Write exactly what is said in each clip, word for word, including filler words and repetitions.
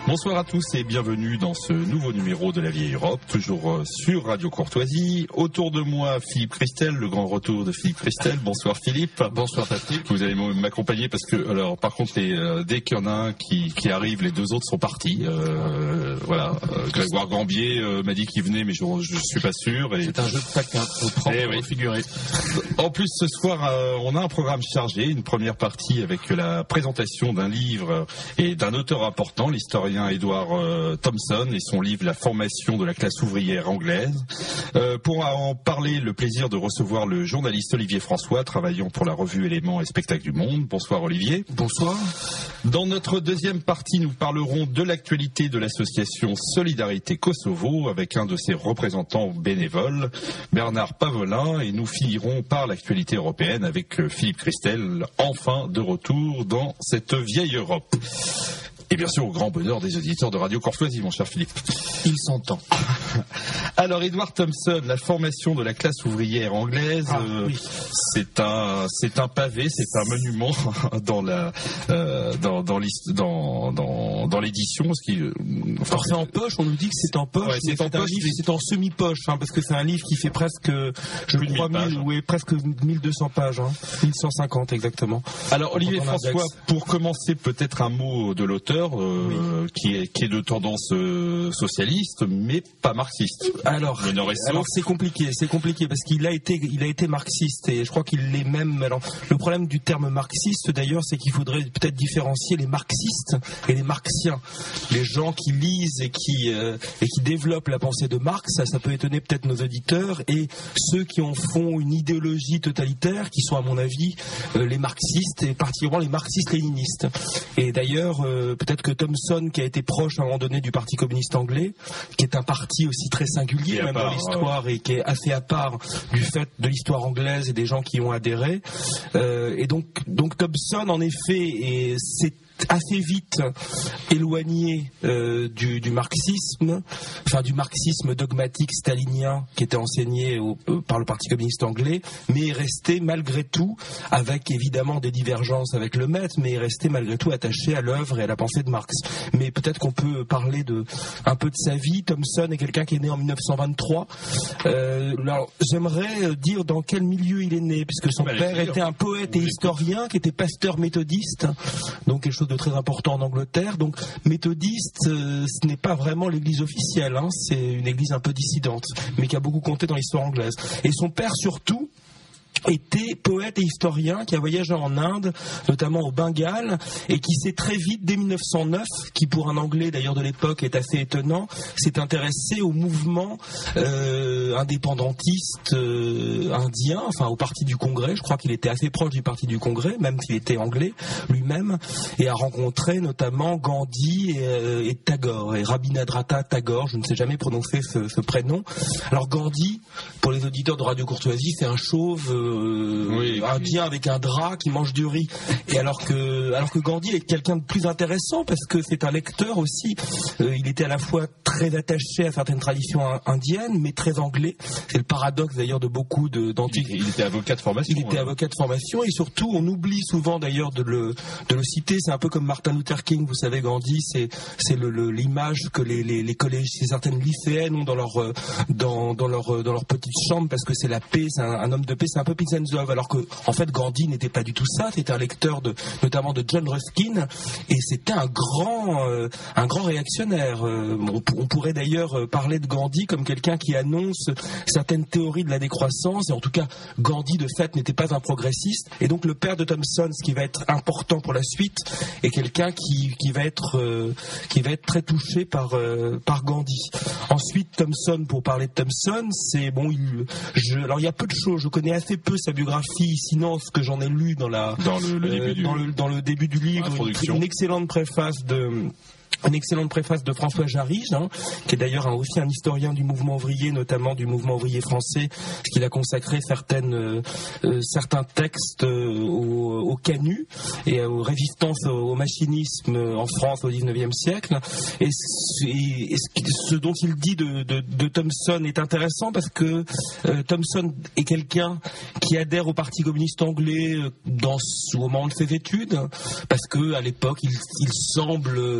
Bonsoir à tous et bienvenue dans ce nouveau numéro de La Vieille Europe, toujours sur Radio Courtoisie. Autour de moi, Philippe Christel, le grand retour de Philippe Christel. Bonsoir Philippe. Bonsoir Patrick. Vous allez m'accompagner parce que, alors, par contre, les, euh, dès qu'il y en a un qui, qui arrive, les deux autres sont partis. Euh, voilà. Euh, Grégoire Gambier euh, m'a dit qu'il venait, mais je, je suis pas sûr. Et... C'est un jeu de taquin, faut prendre Eh pour oui. figurer. En plus, ce soir, euh, on a un programme chargé, une première partie avec la présentation d'un livre et d'un auteur important, l'historien Edward euh, Thompson et son livre La formation de la classe ouvrière anglaise. Euh, pour en parler, le plaisir de recevoir le journaliste Olivier François, travaillant pour la revue Éléments et Spectacles du Monde. Bonsoir Olivier. Bonsoir. Dans notre deuxième partie, nous parlerons de l'actualité de l'association Solidarité Kosovo avec un de ses représentants bénévoles, Bernard Pavolin, et nous finirons par l'actualité européenne avec Philippe Christel, enfin de retour dans cette vieille Europe. Et bien sûr, au grand bonheur des auditeurs de Radio Courtoisie, mon cher Philippe. Il s'entend. Alors, Edward Thompson, la formation de la classe ouvrière anglaise, ah, euh, oui. c'est un, c'est un pavé, c'est un monument dans la, euh, dans, dans, dans, dans, dans l'édition. Ce qui, euh, enfin, c'est en poche. On nous dit que c'est en poche. Ouais, c'est, c'est en poche. Livre, c'est en semi-poche, hein, parce que c'est un livre qui fait presque, je Plus crois, mille, oui, presque mille deux cents pages, hein, mille cent cinquante exactement. Alors, Olivier François, pour commencer, peut-être un mot de l'auteur. Euh, oui. qui, est, qui est de tendance euh, socialiste, mais pas marxiste. Alors, alors c'est compliqué, c'est compliqué parce qu'il a été, il a été marxiste et je crois qu'il l'est même. Alors, le problème du terme marxiste, d'ailleurs, c'est qu'il faudrait peut-être différencier les marxistes et les marxiens. Les gens qui lisent et qui euh, et qui développent la pensée de Marx, ça, ça peut étonner peut-être nos auditeurs, et ceux qui en font une idéologie totalitaire, qui sont à mon avis euh, les marxistes et particulièrement les marxistes-léninistes. Et d'ailleurs, euh, peut-être que Thompson, qui a été proche à un moment donné du Parti communiste anglais, qui est un parti aussi très singulier même dans l'histoire ouais. et qui est assez à part du fait de l'histoire anglaise et des gens qui y ont adhéré. Euh, et donc, donc Thompson, en effet, et c'est assez vite éloigné euh, du, du marxisme, enfin du marxisme dogmatique stalinien qui était enseigné au, euh, par le Parti communiste anglais, mais est resté malgré tout, avec évidemment des divergences avec le maître, mais est resté malgré tout attaché à l'œuvre et à la pensée de Marx. Mais peut-être qu'on peut parler de un peu de sa vie. Thompson est quelqu'un qui est né en mille neuf cent vingt-trois. Euh, alors, j'aimerais dire dans quel milieu il est né, puisque son bah, père était un poète et historien qui était pasteur méthodiste, donc quelque chose de très important en Angleterre. Donc méthodiste, euh, ce n'est pas vraiment l'église officielle, hein, c'est une église un peu dissidente, mais qui a beaucoup compté dans l'histoire anglaise. Et son père surtout était poète et historien qui a voyagé en Inde, notamment au Bengale, et qui s'est très vite, dès mille neuf cent neuf, qui pour un Anglais d'ailleurs de l'époque est assez étonnant, s'est intéressé au mouvement euh, indépendantiste euh, indien, enfin au Parti du Congrès. Je crois qu'il était assez proche du Parti du Congrès, même s'il était anglais lui-même, et a rencontré notamment Gandhi et, euh, et Tagore, et Rabindranath Tagore, je ne sais jamais prononcer ce, ce prénom. Alors Gandhi, pour les auditeurs de Radio Courtoisie, c'est un chauve euh, oui, indien oui. avec un drap qui mange du riz. Et alors que, alors que Gandhi est quelqu'un de plus intéressant parce que c'est un lecteur aussi. Euh, il était à la fois très attaché à certaines traditions indiennes, mais très anglais. C'est le paradoxe d'ailleurs de beaucoup de, d'antiques. Il, il était avocat de formation. Il était hein. avocat de formation et surtout on oublie souvent d'ailleurs de le, de le citer. C'est un peu comme Martin Luther King. Vous savez, Gandhi, c'est, c'est le, le, l'image que les, les, les collèges, certaines lycéennes ont dans leur, dans, dans leur, dans leur petite chambre parce que c'est la paix, c'est un, un homme de paix. C'est un peu Pizzenzov, alors que en fait Gandhi n'était pas du tout ça. C'était un lecteur de, notamment de John Ruskin, et c'était un grand, euh, un grand réactionnaire. Euh, on, on pourrait d'ailleurs parler de Gandhi comme quelqu'un qui annonce certaines théories de la décroissance, et en tout cas Gandhi de fait n'était pas un progressiste. Et donc le père de Thompson, ce qui va être important pour la suite, est quelqu'un qui, qui va être, euh, qui va être très touché par, euh, par Gandhi. Ensuite Thompson, pour parler de Thompson, c'est bon, il, je, alors il y a peu de choses, je connais assez peu sa biographie, sinon ce que j'en ai lu dans la dans le, le, euh, début, du... dans le dans le début du livre, une, une excellente préface de Une excellente préface de François Jarige, hein, qui est d'ailleurs un, aussi un historien du mouvement ouvrier, notamment du mouvement ouvrier français, qu'il a consacré certaines, euh, euh, certains textes euh, au, au Canut et aux résistances au, au machinisme en France au dix-neuvième siècle. Et, et, et ce dont il dit de, de, de Thompson est intéressant parce que euh, Thompson est quelqu'un qui adhère au Parti communiste anglais dans, au moment de ses études, parce que à l'époque il, il semble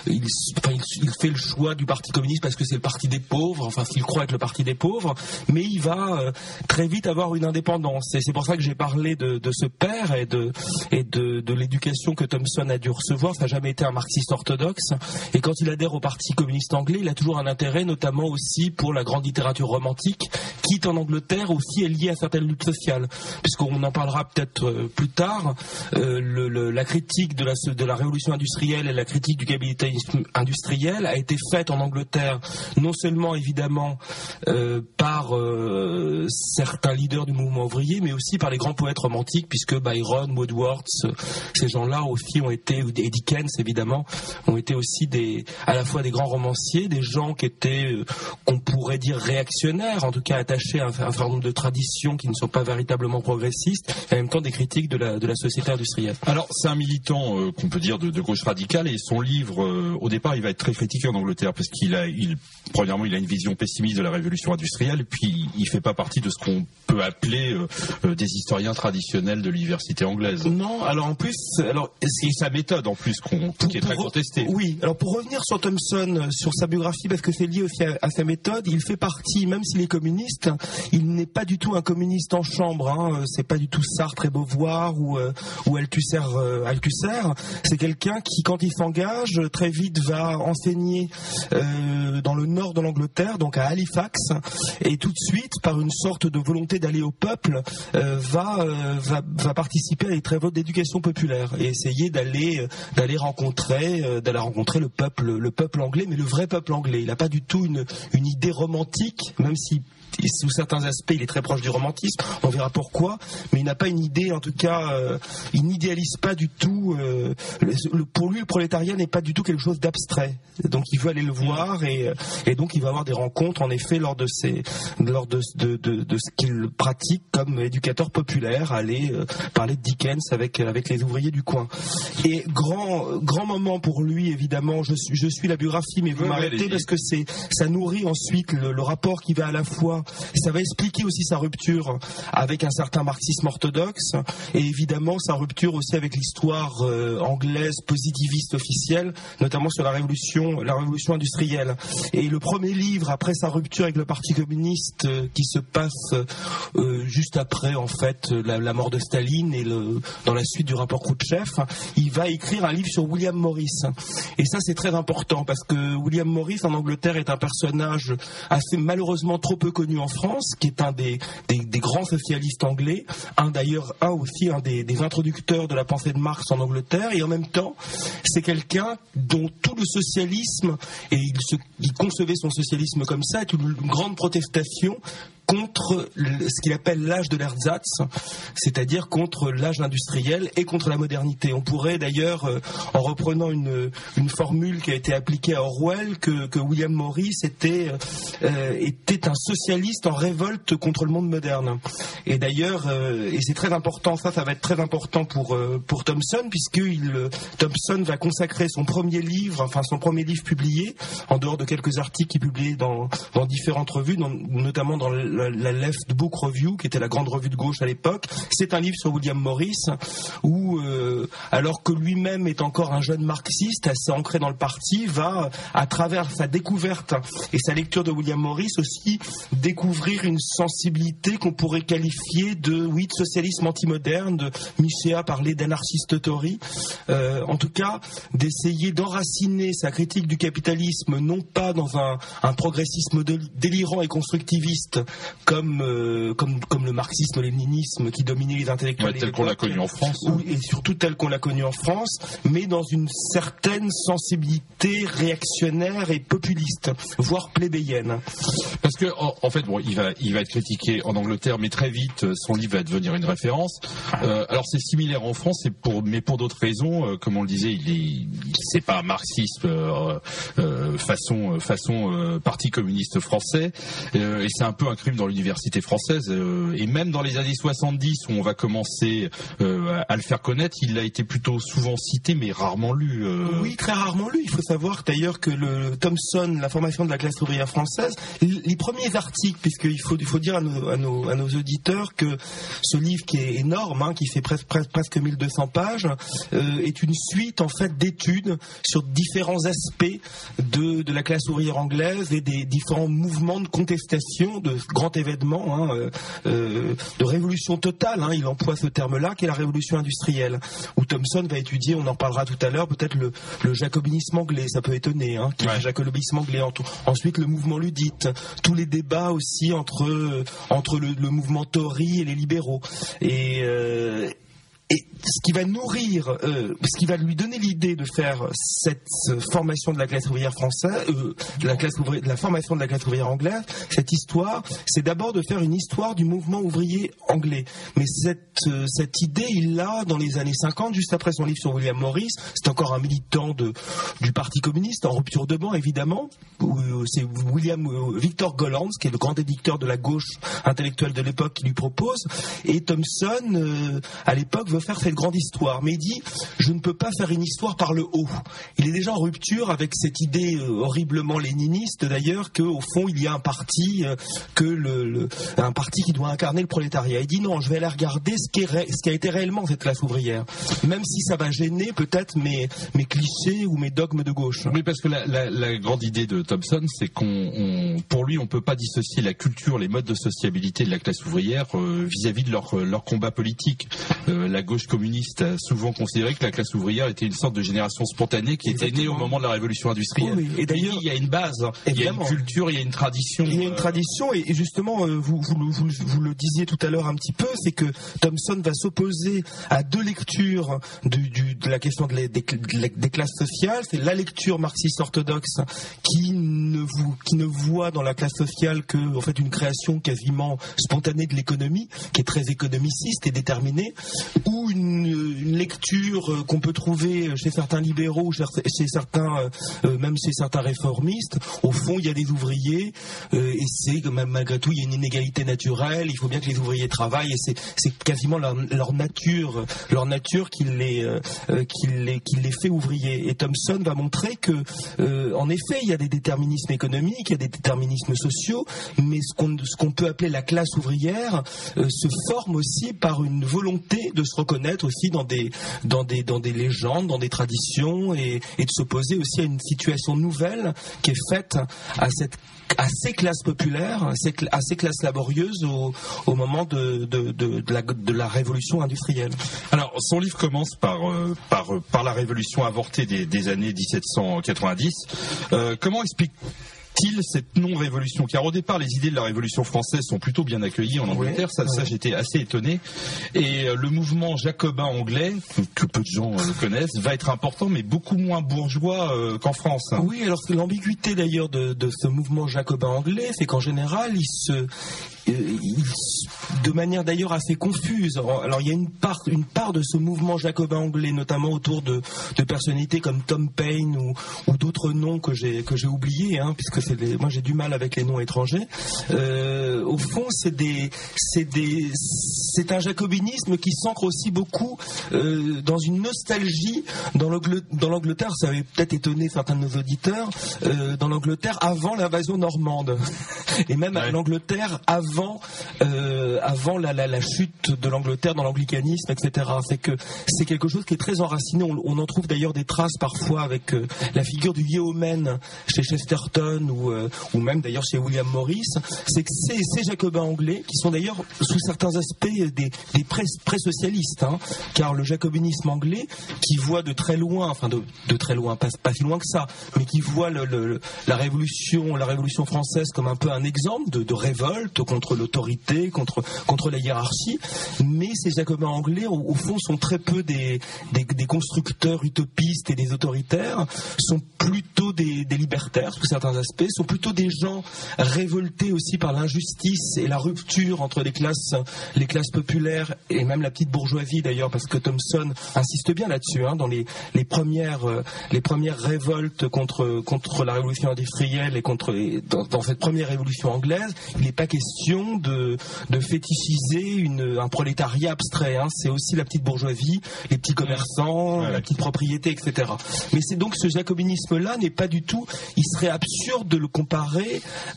il, enfin, il, il fait le choix du Parti communiste parce que c'est le parti des pauvres, enfin qu'il croit être le parti des pauvres, mais il va euh, très vite avoir une indépendance. Et c'est pour ça que j'ai parlé de, de ce père et de et de, de l'éducation que Thomson a dû recevoir. Ça n'a jamais été un marxiste orthodoxe. Et quand il adhère au Parti communiste anglais, il a toujours un intérêt, notamment aussi pour la grande littérature romantique, qui en Angleterre aussi est liée à certaines luttes sociales, puisqu'on en parlera peut-être euh, plus tard. Euh, le, le, la critique de la, de la révolution industrielle et la critique du capitalisme industriel a été faite en Angleterre, non seulement évidemment euh, par euh, certains leaders du mouvement ouvrier, mais aussi par les grands poètes romantiques, puisque Byron, Wordsworth, ces gens-là aussi ont été, et Dickens évidemment, ont été aussi des, à la fois des grands romanciers, des gens qui étaient, euh, qu'on pourrait dire réactionnaires, en tout cas attachés à un, à un certain nombre de traditions qui ne sont pas véritablement progressistes, et en même temps des critiques de la, de la société industrielle. Alors c'est un militant euh, qu'on peut dire de, de gauche radicale, et son livre, euh, au départ, il va être très critiqué en Angleterre parce qu'il a, il, premièrement, il a une vision pessimiste de la révolution industrielle, et puis il fait pas partie de ce qu'on peut appeler euh, euh, des historiens traditionnels de l'université anglaise. Non, alors en plus, alors c'est sa méthode en plus qu'on, pour, qui est très contestée. Oui, alors pour revenir sur Thomson, sur sa biographie, parce que c'est lié aussi à, à sa méthode, il fait partie, même s'il est communiste, il n'est pas du tout un communiste en chambre. Hein, c'est pas du tout Sartre et Beauvoir ou euh, ou Althusser. Euh, Althusser, c'est quelqu'un qui, quand il s'engage, très vite va enseigner euh, dans le nord de l'Angleterre, donc à Halifax, et tout de suite, par une sorte de volonté d'aller au peuple, euh, va, euh, va va participer à des travaux d'éducation populaire et essayer d'aller d'aller rencontrer euh, d'aller rencontrer le peuple le peuple anglais, mais le vrai peuple anglais. Il n'a pas du tout une une idée romantique, même si sous certains aspects, il est très proche du romantisme, on verra pourquoi, mais il n'a pas une idée, en tout cas, euh, il n'idéalise pas du tout, euh, le, pour lui, le prolétariat n'est pas du tout quelque chose d'abstrait, donc il veut aller le voir, et, et donc il va avoir des rencontres, en effet, lors de, ses, lors de, de, de, de ce qu'il pratique comme éducateur populaire, aller euh, parler de Dickens avec, avec les ouvriers du coin. Et grand, grand moment pour lui, évidemment, je, je suis la biographie, mais vous oui, m'arrêtez, parce que c'est, ça nourrit ensuite le, le rapport qui va à la fois. Ça va expliquer aussi sa rupture avec un certain marxisme orthodoxe, et évidemment sa rupture aussi avec l'histoire euh, anglaise positiviste officielle, notamment sur la révolution, la révolution industrielle. Et le premier livre après sa rupture avec le Parti communiste, euh, qui se passe euh, juste après en fait la, la mort de Staline et le, dans la suite du rapport Khrouchtchev, il va écrire un livre sur William Morris. Et ça c'est très important parce que William Morris en Angleterre est un personnage assez malheureusement trop peu connu en France, qui est un des, des, des grands socialistes anglais, un d'ailleurs, un aussi, un des, des introducteurs de la pensée de Marx en Angleterre, et en même temps, c'est quelqu'un dont tout le socialisme, et il, se, il concevait son socialisme comme ça, est une, une grande protestation contre ce qu'il appelle l'âge de l'ersatz, c'est-à-dire contre l'âge industriel et contre la modernité. On pourrait d'ailleurs, euh, en reprenant une, une formule qui a été appliquée à Orwell, que, que William Morris était, euh, était un socialiste en révolte contre le monde moderne. Et d'ailleurs, euh, et c'est très important, ça, ça va être très important pour, euh, pour Thomson, puisque il, Thomson va consacrer son premier livre, enfin son premier livre publié, en dehors de quelques articles qu'il publiait dans, dans différentes revues, dans, notamment dans le La, la Left Book Review, qui était la grande revue de gauche à l'époque. C'est un livre sur William Morris, où, euh, alors que lui-même est encore un jeune marxiste, assez ancré dans le parti, va, à travers sa découverte et sa lecture de William Morris, aussi découvrir une sensibilité qu'on pourrait qualifier de, oui, de socialisme antimoderne, de Michéa parlait d'anarchiste-tory, euh, en tout cas, d'essayer d'enraciner sa critique du capitalisme, non pas dans un, un progressisme délirant et constructiviste, comme, euh, comme, comme le marxisme-léninisme qui dominait les intellectuels. Ouais, tel qu'on l'a connu en France. Ou, et surtout tel qu'on l'a connu en France, mais dans une certaine sensibilité réactionnaire et populiste, voire plébéienne. Parce que, en, en fait, bon, il va, il va être critiqué en Angleterre, mais très vite, son livre va devenir une référence. Euh, alors, c'est similaire en France, et pour, mais pour d'autres raisons. Euh, comme on le disait, il est, c'est pas un marxisme euh, euh, façon, façon euh, parti communiste français, euh, et c'est un peu un crime dans l'université française, euh, et même dans les années soixante-dix où on va commencer euh, à le faire connaître, il a été plutôt souvent cité mais rarement lu. Euh... Oui, très rarement lu. Il faut savoir d'ailleurs que le Thomson, la formation de la classe ouvrière française, les premiers articles, puisqu'il faut, il faut dire à nos, à, nos, à nos auditeurs que ce livre qui est énorme, hein, qui fait presque, presque, presque mille deux cents pages, euh, est une suite en fait d'études sur différents aspects de, de la classe ouvrière anglaise et des différents mouvements de contestation, de grands événements, hein, euh, euh, de révolution totale, hein, il emploie ce terme-là, qui est la révolution industrielle, où Thomson va étudier, on en reparlera tout à l'heure, peut-être le, le jacobinisme anglais, ça peut étonner, hein, qui est ouais. le jacobinisme anglais, ensuite le mouvement luddite, tous les débats aussi entre, euh, entre le, le mouvement Tory et les libéraux. Et, euh, Et ce qui va nourrir, euh, ce qui va lui donner l'idée de faire cette formation de la classe ouvrière française, euh, de la classe ouvrière, de la formation de la classe ouvrière anglaise, cette histoire, c'est d'abord de faire une histoire du mouvement ouvrier anglais. Mais cette euh, cette idée, il l'a dans les années cinquante, juste après son livre sur William Morris. C'est encore un militant de du Parti communiste, en rupture de banc évidemment. C'est William euh, Victor Gollancz, qui est le grand éditeur de la gauche intellectuelle de l'époque, qui lui propose. Et Thomson, euh, à l'époque, veut faire cette grande histoire, mais il dit je ne peux pas faire une histoire par le haut. Il est déjà en rupture avec cette idée euh, horriblement léniniste d'ailleurs qu'au fond il y a un parti euh, que le, le un parti qui doit incarner le prolétariat. Il dit non, je vais aller regarder ce qui est ré, ce qui a été réellement cette classe ouvrière, même si ça va gêner peut-être mes mes clichés ou mes dogmes de gauche. Oui, parce que la, la, la grande idée de Thomson, c'est qu'on on, pour lui on peut pas dissocier la culture, les modes de sociabilité de la classe ouvrière euh, vis-à-vis de leur leur combat politique. Euh, la gauche communiste a souvent considéré que la classe ouvrière était une sorte de génération spontanée qui était née au moment de la révolution industrielle. Oui, et d'ailleurs, il y a une base, il y a une culture, il y a une tradition. Il y a une tradition, et justement, vous, vous, vous, vous le disiez tout à l'heure un petit peu, c'est que Thomson va s'opposer à deux lectures du, du, de la question de les, des, des classes sociales. C'est la lecture marxiste orthodoxe qui ne, vous, qui ne voit dans la classe sociale que, en fait, une création quasiment spontanée de l'économie, qui est très économiciste et déterminée, ou une, une lecture qu'on peut trouver chez certains libéraux, chez certains, euh, même chez certains réformistes. Au fond, il y a des ouvriers, euh, et c'est même malgré tout, il y a une inégalité naturelle. Il faut bien que les ouvriers travaillent, et c'est, c'est quasiment leur, leur nature, leur nature qui les, euh, qui les, qui les fait ouvriers. Et Thomson va montrer que, euh, en effet, il y a des déterminismes économiques, il y a des déterminismes sociaux, mais ce qu'on, ce qu'on peut appeler la classe ouvrière euh, se forme aussi par une volonté de se reconnaître aussi dans des, dans des, dans des légendes, dans des traditions, et, et de s'opposer aussi à une situation nouvelle qui est faite à cette à ces classes populaires, à ces, à ces classes laborieuses au, au moment de, de, de, de, la, de la révolution industrielle. Alors, son livre commence par, euh, par, par la révolution avortée des, des années dix-sept cent quatre-vingt-dix. Euh, comment explique cette non-révolution, car au départ les idées de la révolution française sont plutôt bien accueillies en Angleterre, oui, ça, oui. ça j'étais assez étonné, et euh, le mouvement jacobin anglais, que peu de gens euh, connaissent, va être important mais beaucoup moins bourgeois euh, qu'en France. Hein. Oui, alors que l'ambiguïté d'ailleurs de, de ce mouvement jacobin anglais, c'est qu'en général il se de manière d'ailleurs assez confuse. Alors il y a une part, une part de ce mouvement jacobin anglais, notamment autour de, de personnalités comme Tom Paine ou, ou d'autres noms que j'ai que j'ai oubliés, hein, puisque c'est des, moi j'ai du mal avec les noms étrangers. Euh, au fond, c'est des, c'est des, c'est un jacobinisme qui s'ancre aussi beaucoup euh, dans une nostalgie dans l'Angleterre. Dans l'Angleterre, ça avait peut-être étonné certains de nos auditeurs. Euh, dans l'Angleterre avant l'invasion normande, et même ouais. l'Angleterre avant Avant, euh, avant la, la, la chute de l'Angleterre dans l'anglicanisme, et cetera. C'est que c'est quelque chose qui est très enraciné. On, on en trouve d'ailleurs des traces parfois avec euh, la figure du yeoman chez Chesterton ou, euh, ou même d'ailleurs chez William Morris. C'est que ces, ces jacobins anglais, qui sont d'ailleurs sous certains aspects des, des pré-socialistes, hein, car le jacobinisme anglais, qui voit de très loin, enfin de, de très loin, pas, pas si loin que ça, mais qui voit le, le, la révolution, la révolution française comme un peu un exemple de, de révolte contre contre l'autorité, contre, contre la hiérarchie, mais ces jacobins anglais, au, au fond, sont très peu des, des, des constructeurs utopistes et des autoritaires, sont plutôt des, des libertaires, sous certains aspects, sont plutôt des gens révoltés aussi par l'injustice et la rupture entre les classes, les classes populaires et même la petite bourgeoisie d'ailleurs, parce que Thomson insiste bien là-dessus, hein, dans les, les, premières, euh, les premières révoltes contre, contre la révolution industrielle et contre, dans, dans cette première révolution anglaise, il n'est pas question question de, de fétichiser une, un prolétariat abstrait. Hein. C'est aussi la petite bourgeoisie, les petits commerçants, ouais, ouais. la petite propriété, et cetera. Mais c'est donc ce jacobinisme-là n'est pas du tout. Il serait absurde de le comparer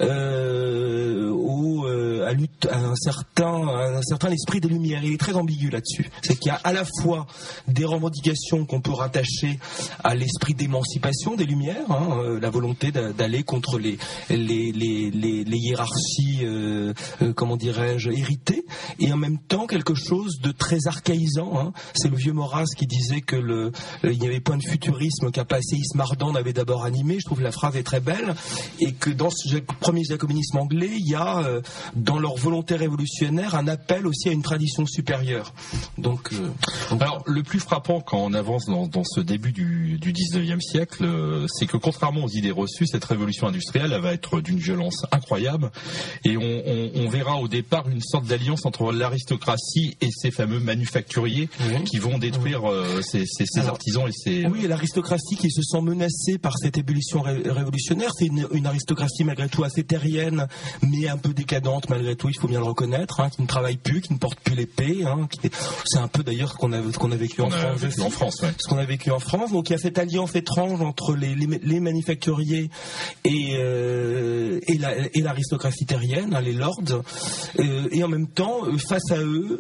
euh, au, euh, à, lutte, à un certain, à un certain esprit des Lumières. Il est très ambigu là-dessus. C'est qu'il y a à la fois des revendications qu'on peut rattacher à l'esprit d'émancipation des Lumières, hein, euh, la volonté d'aller contre les les les les, les hiérarchies, euh, euh, comment dirais-je, héritées, et en même temps quelque chose de très archaïsant. Hein. C'est le vieux Maurras qui disait que le euh, il n'y avait point de futurisme qu'un passéisme ardent n'avait d'abord animé. Je trouve que la phrase est très belle, et que dans ce premier jacobinisme anglais, il y a euh, dans leur volonté révolutionnaire un appel aussi à une tradition supérieure. Donc, euh, donc alors le plus frappant quand on avance dans, dans ce début du, du dix-neuvième siècle, euh, c'est que contrairement aux idées reçues, cette révolution industrielle elle va être d'une violence incroyable, et on, on, on verra au départ une sorte d'alliance entre l'aristocratie et ces fameux manufacturiers oui. qui vont détruire oui. euh, ces, ces, ces alors, artisans et ces... Oui, et l'aristocratie qui se sent menacée par cette ébullition ré révolutionnaire, c'est une, une aristocratie malgré tout assez terrienne, mais un peu décadente malgré tout, il faut bien le reconnaître, hein, qui ne travaille plus, qui ne porte plus l'épée, hein, qui... c'est un peu d'ailleurs ce qu'on a, qu'on a vécu en on France. A vécu en France ouais. Ce qu'on a vécu en France, donc il y a cette alliance étrange entre les, les, les manufacturiers et, euh, et, la, et l'aristocratie terrienne, hein, les lords, euh, et en même temps, face à eux,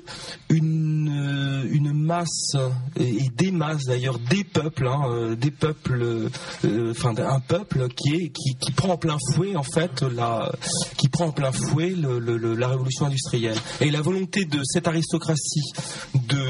une, une masse, et des masses d'ailleurs, des peuples, hein, des peuples, euh, enfin un peuple qui est qui, qui prend en plein fouet en fait la, qui prend en plein fouet le, le, la révolution industrielle, et la volonté de cette aristocratie de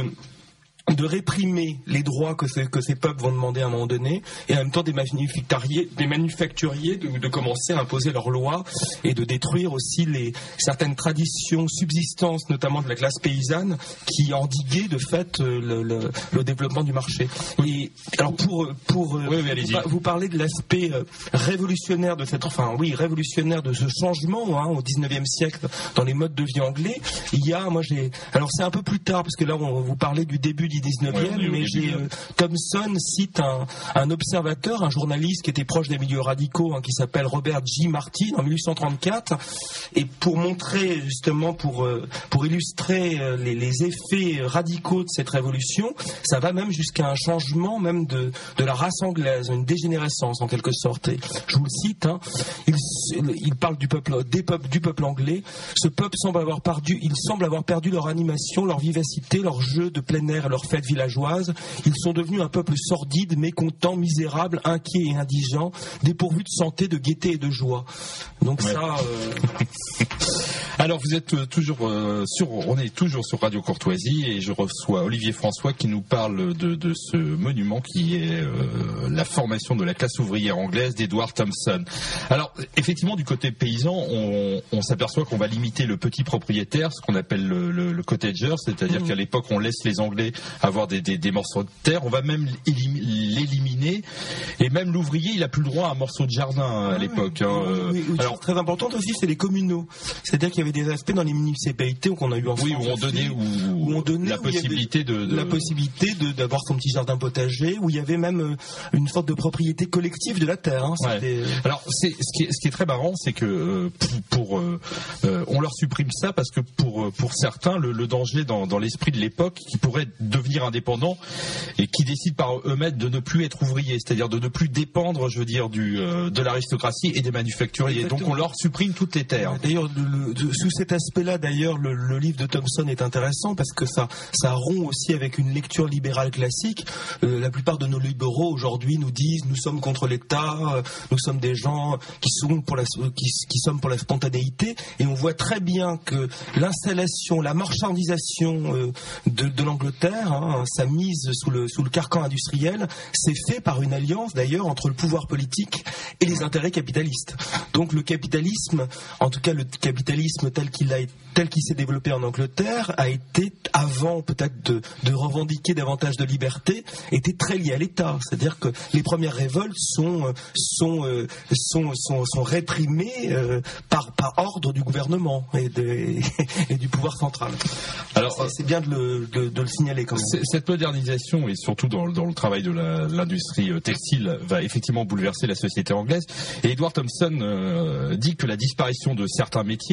de réprimer les droits que, que ces peuples vont demander à un moment donné, et en même temps des manufacturiers, des manufacturiers de, de commencer à imposer leurs lois et de détruire aussi les, certaines traditions subsistances, notamment de la classe paysanne, qui endiguaient de fait le, le, le développement du marché. Et alors pour, pour oui, oui, vous, vous parlez de l'aspect révolutionnaire de cette, enfin oui, révolutionnaire de ce changement hein, au dix-neuvième siècle dans les modes de vie anglais, il y a, moi j'ai, alors c'est un peu plus tard parce que là on vous parlez du début du dix-neuvième, ouais, mais j'ai, euh, Thomson cite un, un observateur, un journaliste qui était proche des milieux radicaux, hein, qui s'appelle Robert G. Martin, en mille huit cent trente-quatre, et pour montrer justement, pour, euh, pour illustrer euh, les, les effets radicaux de cette révolution, ça va même jusqu'à un changement même de, de la race anglaise, une dégénérescence en quelque sorte. Et je vous le cite, hein, il, il parle du peuple, des peuples, du peuple anglais. Ce peuple semble avoir perdu, il semble avoir perdu leur animation, leur vivacité, leur jeu de plein air, leur fêtes villageoises. Ils sont devenus un peuple sordide, mécontent, misérable, inquiet et indigent, dépourvu de santé, de gaieté et de joie. Donc ouais. ça... Euh... Alors vous êtes toujours euh, sur, on est toujours sur Radio Courtoisie, et je reçois Olivier François qui nous parle de, de ce monument qui est euh, la formation de la classe ouvrière anglaise d'Edward Thomson. Alors effectivement du côté paysan, on, on s'aperçoit qu'on va limiter le petit propriétaire, ce qu'on appelle le, le, le cottager, c'est-à-dire mmh. qu'à l'époque on laisse les Anglais avoir des, des, des morceaux de terre, on va même l'éliminer, et même l'ouvrier il a plus le droit à un morceau de jardin à l'époque. Oui, hein. oui, oui, alors très importante aussi, c'est les communaux, c'est-à-dire qu'il y avait des aspects dans les municipalités qu'on a eu en France, oui, où on donnait, où, où on donnait la possibilité de, de la possibilité de d'avoir son petit jardin potager, où il y avait même une sorte de propriété collective de la terre. Hein. Ouais. Alors c'est ce qui est ce qui est très marrant, c'est que euh, pour, pour euh, euh, on leur supprime ça parce que pour pour certains le, le danger dans dans l'esprit de l'époque, qui pourrait devenir indépendants et qui décident par eux-mêmes de ne plus être ouvriers, c'est-à-dire de ne plus dépendre, je veux dire, du euh, de l'aristocratie et des manufacturiers. Exactement. Donc on leur supprime toutes les terres. D'ailleurs, le, le, sous cet aspect-là, d'ailleurs, le, le livre de Thomson est intéressant parce que ça ça rompt aussi avec une lecture libérale classique. Euh, la plupart de nos libéraux aujourd'hui nous disent nous sommes contre l'État, euh, nous sommes des gens qui sont pour la qui, qui sommes pour la spontanéité, et on voit très bien que l'installation, la marchandisation euh, de, de l'Angleterre, hein, sa mise sous le sous le carcan industriel, c'est fait par une alliance d'ailleurs entre le pouvoir politique et les intérêts capitalistes. Donc le capitalisme, en tout cas le capitalisme tel qu'il a tel qu'il s'est développé en Angleterre, a été, avant peut-être de, de revendiquer davantage de liberté, était très lié à l'État. C'est-à-dire que les premières révoltes sont sont euh, sont, sont, sont réprimées euh, par par ordre du gouvernement et, de, et du pouvoir central. Alors c'est bien de le, de, de le signaler quand même. Cette modernisation, et surtout dans, dans le travail de la, l'industrie textile, va effectivement bouleverser la société anglaise. Et Edward Thomson euh, dit que la disparition de certains métiers, ce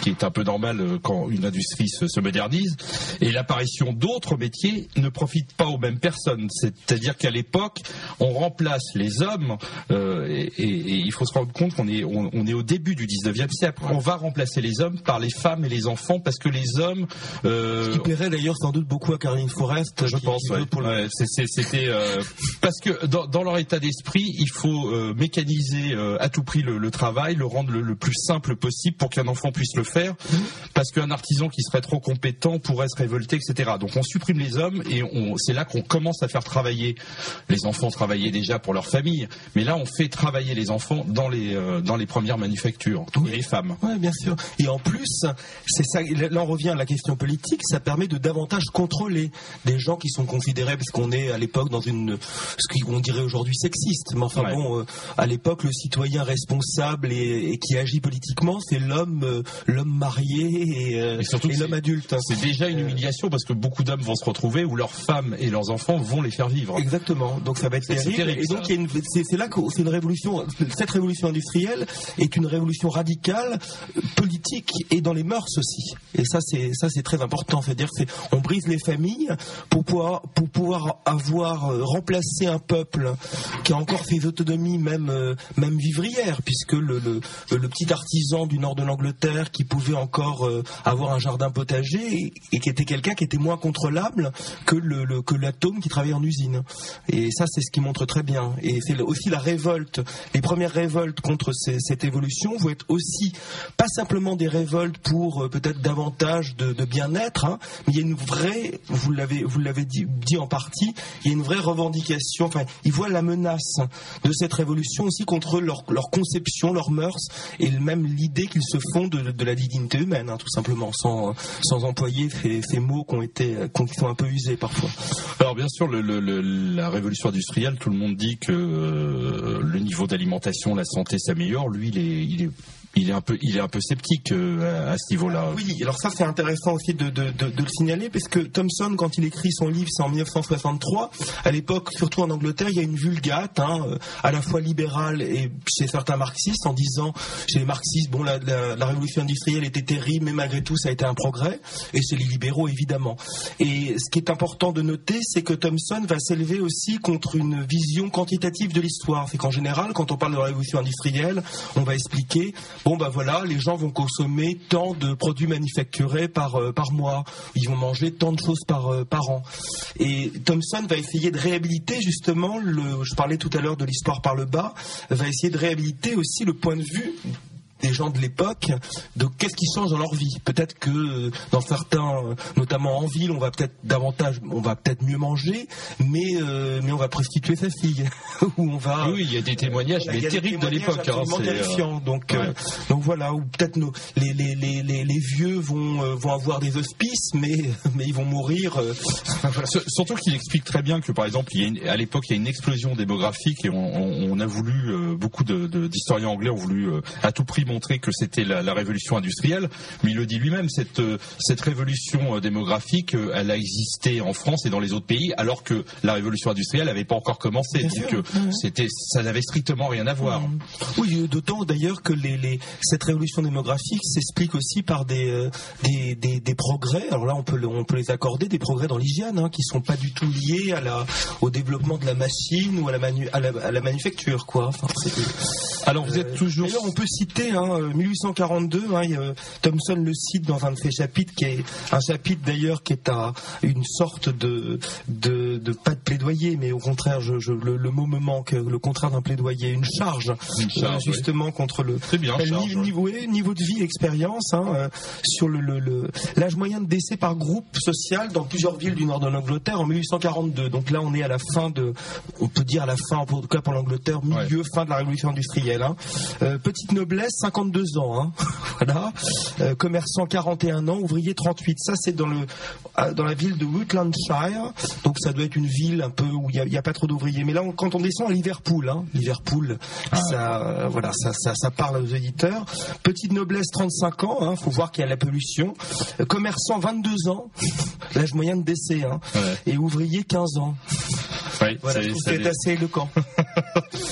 qui est un peu normal quand une industrie se, se modernise. Et l'apparition d'autres métiers ne profite pas aux mêmes personnes. C'est-à-dire qu'à l'époque, on remplace les hommes, euh, et, et, et il faut se rendre compte qu'on est, on, on est au début du dix-neuvième siècle. On va remplacer les hommes par les femmes et les enfants parce que les hommes... Euh, Ce qui plairait d'ailleurs sans doute beaucoup à Caroline Forest, je qui, pense, qui ouais. pour le... ouais, c'est, c'est, c'était euh, parce que dans, dans leur état d'esprit, il faut euh, mécaniser euh, à tout prix le, le travail, le rendre le, le plus simple possible pour qu'un enfant puisse le faire, parce qu'un artisan qui serait trop compétent pourrait se révolter, et cetera. Donc on supprime les hommes et on, c'est là qu'on commence à faire travailler les enfants. Travaillaient déjà pour leur famille, mais là on fait travailler les enfants dans les euh, dans les premières manufactures, oui. et les femmes. Oui, bien sûr. Et en plus, c'est ça. Là on revient à la question politique. Ça permet de davantage contrôler des gens qui sont considérés, parce qu'on est à l'époque dans une ce qu'on dirait aujourd'hui sexiste. Mais enfin ouais. bon, euh, à l'époque le citoyen responsable et, et qui agit politiquement, c'est l'homme euh, l'homme marié et, euh, et, et l'homme adulte. C'est déjà une humiliation parce que beaucoup d'hommes vont se retrouver où leurs femmes et leurs enfants vont les faire vivre. Exactement. Donc ça va être terrible. terrible. Et donc il y a une, c'est, c'est là que c'est une révolution. Cette révolution industrielle est une révolution radicale, politique et dans les mœurs aussi. Et ça c'est ça c'est très important. C'est-à-dire c'est on brise les familles pour pouvoir pour pouvoir avoir euh, remplacé un peuple qui a encore ses autonomies même euh, même vivrières, puisque le, le le petit artisan du nord de l'Angleterre qui pouvait encore euh, avoir un jardin potager et, et qui était quelqu'un qui était moins contrôlable que le, le que l'atome qui travaillait en usine. Et ça c'est ce qui montre très bien. Et c'est aussi la révolte. Les premières révoltes contre ces, cette évolution vont être aussi pas simplement des révoltes pour euh, peut-être davantage de, de bien-être, hein, mais il y a une vraie, vous l'avez, vous l'avez dit, dit en partie, il y a une vraie revendication. Enfin, ils voient la menace de cette révolution aussi contre leur, leur conception, leurs mœurs et même l'idée qu'ils se font de, de la dignité humaine, hein, tout simplement, sans, sans employer ces, ces mots qui ont été, qui sont un peu usés parfois. Alors bien sûr, le, le, le, la révolution industrielle, tout le monde dit que euh, le niveau d'alimentation, la santé s'améliore. Lui, il est, il est Il est un peu, il est un peu sceptique euh, à ce niveau-là. Oui, alors ça c'est intéressant aussi de, de, de, de le signaler, parce que Thomson, quand il écrit son livre, c'est en dix-neuf cent soixante-trois. À l'époque, surtout en Angleterre, il y a une vulgate, hein, à la fois libérale et chez certains marxistes, en disant chez les marxistes, bon, la, la, la révolution industrielle était terrible, mais malgré tout, ça a été un progrès. Et chez les libéraux, évidemment. Et ce qui est important de noter, c'est que Thomson va s'élever aussi contre une vision quantitative de l'histoire. C'est qu'en général, quand on parle de la révolution industrielle, on va expliquer bon bah voilà, les gens vont consommer tant de produits manufacturés par euh, par mois, ils vont manger tant de choses par euh, par an. Et Thomson va essayer de réhabiliter justement le, je parlais tout à l'heure de l'histoire par le bas, va essayer de réhabiliter aussi le point de vue des gens de l'époque, de qu'est-ce qui change dans leur vie. Peut-être que dans certains, notamment en ville, on va peut-être davantage, on va peut-être mieux manger, mais euh, mais on va prostituer sa fille. Ou on va. Oui, il y a des témoignages mais terribles de l'époque. Hein, c'est terrifiant. Donc ouais. euh, donc voilà. Ou peut-être nos les les les les, les vieux vont euh, vont avoir des hospices, mais mais ils vont mourir. Euh, voilà. Surtout qu'il explique très bien que par exemple, il y a une, à l'époque, il y a une explosion démographique et on, on, on a voulu euh, beaucoup de, de, d'historiens anglais ont voulu euh, à tout prix montrer que c'était la, la révolution industrielle, mais il le dit lui-même, cette, cette révolution démographique, elle a existé en France et dans les autres pays, alors que la révolution industrielle n'avait pas encore commencé. Bien donc mmh. c'était, ça n'avait strictement rien à voir. Mmh. Oui, d'autant d'ailleurs que les, les, cette révolution démographique s'explique aussi par des, euh, des, des, des progrès. Alors là, on peut, on peut les accorder, des progrès dans l'hygiène, hein, qui sont pas du tout liés à la, au développement de la machine ou à la, manu, à la, à la manufacture, quoi. Enfin, alors vous êtes euh, toujours. D'ailleurs, on peut citer. Hein, mille huit cent quarante-deux, hein, il y a, Thomson le cite dans un de ses chapitres, qui est un chapitre d'ailleurs qui est à une sorte de, de, de pas de plaidoyer, mais au contraire, je, je, le, le mot me manque, le contraire d'un plaidoyer, une charge, une charge euh, justement oui. contre le C'est bien, charge, niveau, oui. niveau, niveau de vie, expérience, hein, euh, sur le, le, le, l'âge moyen de décès par groupe social dans plusieurs villes du nord de l'Angleterre en mille huit cent quarante-deux. Donc là, on est à la fin de, on peut dire à la fin, en tout cas pour l'Angleterre, milieu, ouais. fin de la révolution industrielle. Hein. Euh, petite noblesse, cinquante-deux ans, hein. Voilà. Euh, commerçant quarante et un ans, ouvrier trente-huit. Ça c'est dans le dans la ville de Rutlandshire. Donc ça doit être une ville un peu où il y a, a pas trop d'ouvriers. Mais là, on, quand on descend à Liverpool, hein, Liverpool, ah. ça euh, voilà, ça, ça ça parle aux éditeurs. Petite noblesse trente-cinq ans. Hein, faut voir qu'il y a la pollution. Euh, commerçant vingt-deux ans, l'âge moyen de décès. Hein, ouais. Et ouvrier quinze ans. Oui, voilà, je trouve que c'est assez éloquent.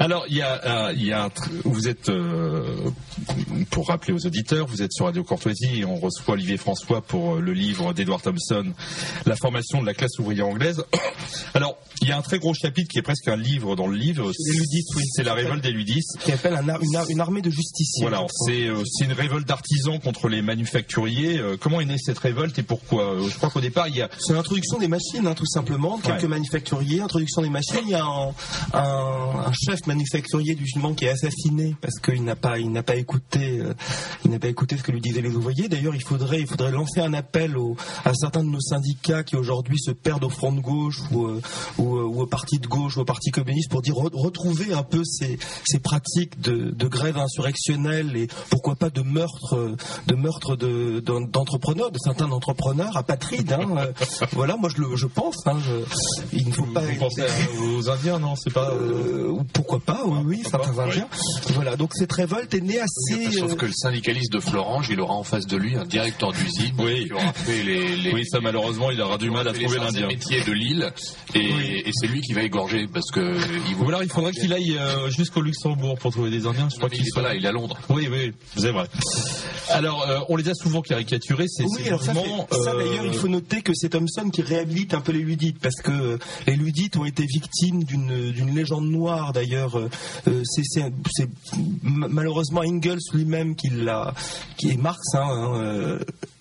Alors, il y a, euh, il y a un tr- vous êtes, euh, pour rappeler aux auditeurs, vous êtes sur Radio Courtoisie et on reçoit Olivier François pour le livre d'Edward Thompson, La formation de la classe ouvrière anglaise. Alors, il y a un très gros chapitre qui est presque un livre dans le livre. C'est les ludistes, oui. C'est la révolte des ludistes. Qui appelle un ar- une, ar- une armée de justiciers. Voilà, c'est, euh, c'est une révolte d'artisans contre les manufacturiers. Euh, comment est née cette révolte et pourquoi? Euh, Je crois qu'au départ, il y a... C'est l'introduction des machines, hein, tout simplement. Quelques Ouais. manufacturiers, introduction des machines. Il y a un, un, un chef manufacturier du jugement qui est assassiné parce qu'il n'a pas, il n'a pas écouté, euh, il n'a pas écouté ce que lui disaient les ouvriers. D'ailleurs, il faudrait, il faudrait lancer un appel au, à certains de nos syndicats qui aujourd'hui se perdent au front de gauche ou, euh, ou, euh, ou au parti de gauche ou au parti communiste pour dire re- retrouver un peu ces, ces pratiques de, de grève insurrectionnelle et pourquoi pas de meurtre, de meurtre de, d'en- d'entrepreneurs, de certains entrepreneurs apatrides. Hein, euh, voilà, moi je le, je pense. Hein, je, il ne faut Vous, pas. vous pensez à- aux Indiens, non? C'est pas... Euh, ou pourquoi pas, oui, oui, Pourquoi certains pas, Indiens. Voilà, donc cette révolte est née assez. Sauf euh, que le syndicaliste de Florange, il aura en face de lui un directeur d'usine Oui. qui aura fait les, les, Oui, ça malheureusement, il aura du mal à fait les trouver anciens l'Indien. métiers de Lille et, Oui. et c'est lui qui va égorger parce que il Ou alors il faudrait qu'il aille euh, jusqu'au Luxembourg pour trouver des Indiens. Je crois il qu'il est pas là, il est à Londres. Oui, oui, c'est vrai. Alors, euh, on les a souvent caricaturés, ces, Oui, ces alors ça, mouvements, fait- ça, euh, d'ailleurs, il faut noter que c'est Thompson qui réhabilite un peu les ludites, parce que euh, les ludites ont été victimes d'une d'une légende noire. D'ailleurs, euh, euh, c'est c'est- c'est m- malheureusement Engels lui-même qui l'a, qui est Marx. Hein, hein, euh,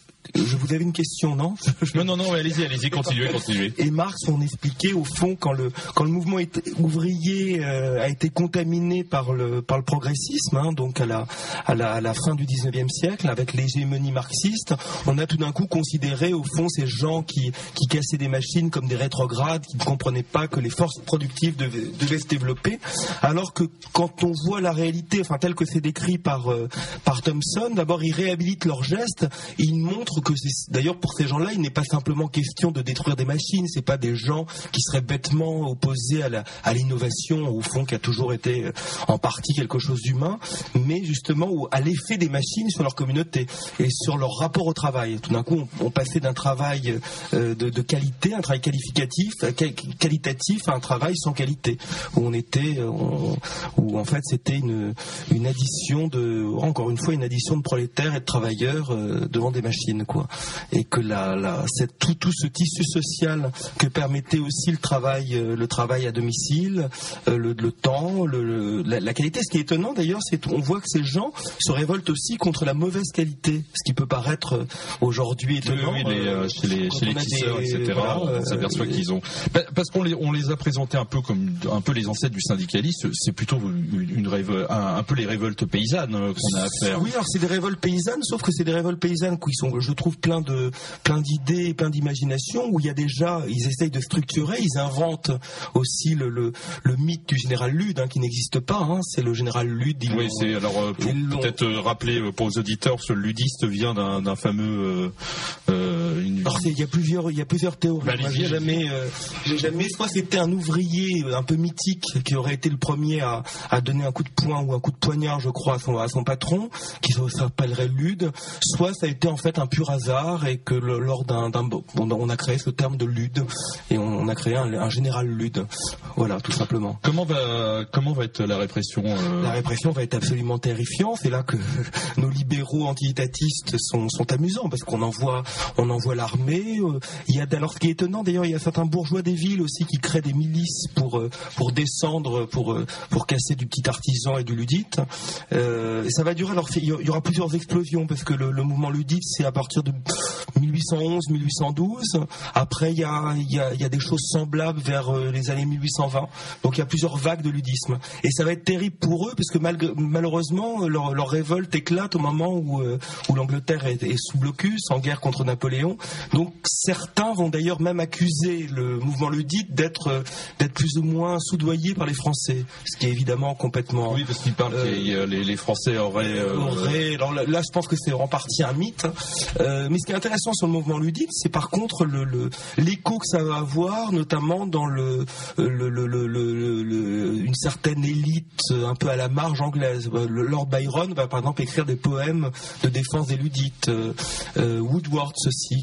je vous avais une question, non? Non, non, non, allez-y, allez-y, continuez, continuez. Et Marx, on expliquait au fond quand le quand le mouvement est- ouvrier euh, a été contaminé par le par le progressisme, hein, donc à la à la à la fin du dix-neuvième siècle, avec l'hégémonie marxiste, on a tout d'un coup considéré au fond ces gens qui qui cassaient des machines comme des rétrogrades, qui ne comprenaient pas que les forces productives devaient, devaient se développer, alors que quand on voit la réalité, enfin telle que c'est décrit par euh, par Thompson, d'abord ils réhabilitent leurs gestes et ils montrent que c'est, d'ailleurs pour ces gens-là, il n'est pas simplement question de détruire des machines, c'est pas des gens qui seraient bêtement opposés à la à l'innovation au fond qui a toujours été en partie quelque chose d'humain, mais justement au- à l'effet des machines sur leur communauté et sur leur rapport au travail. Tout d'un coup, on, on passait d'un travail euh, de, de qualité, un travail qualificatif, euh, qual- qualitatif, à un travail sans qualité, où on était, euh, on- où en fait c'était une une addition de, encore une fois, une addition de prolétaires et de travailleurs euh, devant des machines, quoi. Et que la, la, c'est tout, tout ce tissu social que permettait aussi le travail, euh, le travail à domicile, euh, le, le temps, le, le- la, la qualité. Ce qui est étonnant d'ailleurs, c'est qu'on voit que ces gens se révoltent aussi contre la mauvaise qualité, ce qui peut paraître euh, aujourd'hui Oui, étonnant. oui, les, euh, chez les, quand chez les on a tisseurs, des- et cetera, voilà, on s'aperçoit euh, qu'ils ont... Bah, parce qu'on les, on les a présentés un peu comme un peu les ancêtres du syndicalisme, c'est plutôt une, une révo- un, un peu les révoltes paysannes euh, qu'on a à faire. Oui, alors c'est des révoltes paysannes, sauf que c'est des révoltes paysannes qui sont, je trouve, plein de plein d'idées, plein d'imagination, où il y a déjà, ils essayent de structurer, ils inventent aussi le le, le mythe du général Lude, hein, qui n'existe pas. Hein, c'est le général Lude. ils Oui, l'ont- c'est alors euh, pour ils l'ont- peut-être euh, rappeler euh, pour aux auditeurs, ce ludiste vient d'un d'un fameux euh, euh, une... Alors c'est- il y a plusieurs, il y a plusieurs théories. Bah, Moi, allez-y, j'ai jamais, euh, j'ai jamais. Soit c'était un ouvrier un peu mythique qui aurait été le premier à, à donner un coup de poing ou un coup de poignard, je crois, à son, à son patron, qui s'appellerait Lude. Soit ça a été en fait un pur hasard et que le- lors d'un, d'un on, on a créé ce terme de Lude et on, on a créé un, un général Lude. Voilà, tout simplement. Comment va comment va être la répression euh, La répression va être absolument terrifiante. C'est là que nos libéraux anti-étatistes sont, sont amusants parce qu'on envoie, on envoie l'armée. euh, Il y a, alors ce qui est étonnant d'ailleurs, il y a certains bourgeois des villes aussi qui créent des milices pour euh, pour descendre, pour euh, pour casser du petit artisan et du ludite. Euh, et ça va durer. Alors il y il y aura plusieurs explosions parce que le, le mouvement ludite c'est à partir de mille huit cent onze mille huit cent douze. Après il y a il y a il y a des choses semblables vers euh, les années mille huit cent vingt. Donc il y a plusieurs vagues de ludisme et ça va être terrible pour eux parce que malgré, malheureusement leur, leur révolte éclate au moment où euh, où l'Angleterre est, est sous blocus en guerre contre Napoléon. Donc certains vont d'ailleurs même accuser le mouvement ludite d'être euh, d'être plus ou moins soudoyé par les Français, ce qui est évidemment complètement Oui, parce qu'il parle Euh, que les, les Français auraient euh, aurait- alors là, là, je pense que c'est en partie un mythe. Euh, mais ce qui est intéressant sur le mouvement ludite, c'est par contre le, le, l'écho que ça va avoir, notamment dans le, le, le, le, le- le- une certaine élite un peu à la marge anglaise. Le Lord Byron va par exemple écrire des poèmes de défense des ludites. Euh, euh, Woodward aussi,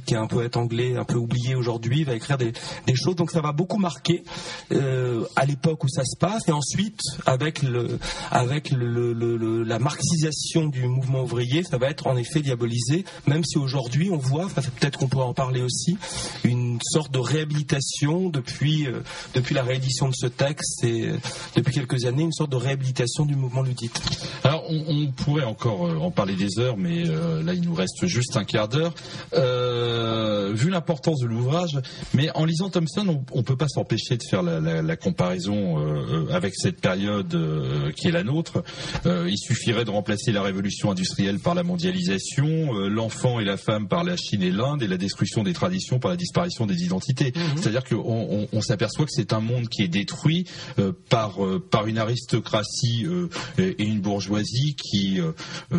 qui est un poète anglais un peu oublié aujourd'hui, va écrire des, des choses. Donc ça va beaucoup marquer euh, à l'époque où ça se passe, et ensuite avec le avec le, le, le, la marxisation du mouvement ouvrier, ça va être en effet diabolisé. Même si aujourd'hui on voit, enfin, peut-être qu'on pourrait en parler aussi, une sorte de réhabilitation depuis euh, depuis la réédition de ce texte et euh, depuis quelques années, une sorte de réhabilitation du mouvement luddite. Alors on, on pourrait encore euh, en parler des heures, mais euh, là il nous reste juste un quart d'heure. Euh, vu l'importance de l'ouvrage, mais en lisant Thomson, on, on peut pas s'empêcher de faire la, la, la comparaison euh, avec cette période euh, qui est la nôtre. Euh, il suffirait de remplacer la révolution industrielle par la mondialisation, euh, l'enfant et la femme par la Chine et l'Inde, et la destruction des traditions par la disparition des identités. Mmh. C'est-à-dire qu'on on, on s'aperçoit que c'est un monde qui est détruit euh, par euh, par une aristocratie euh, et une bourgeoisie qui euh,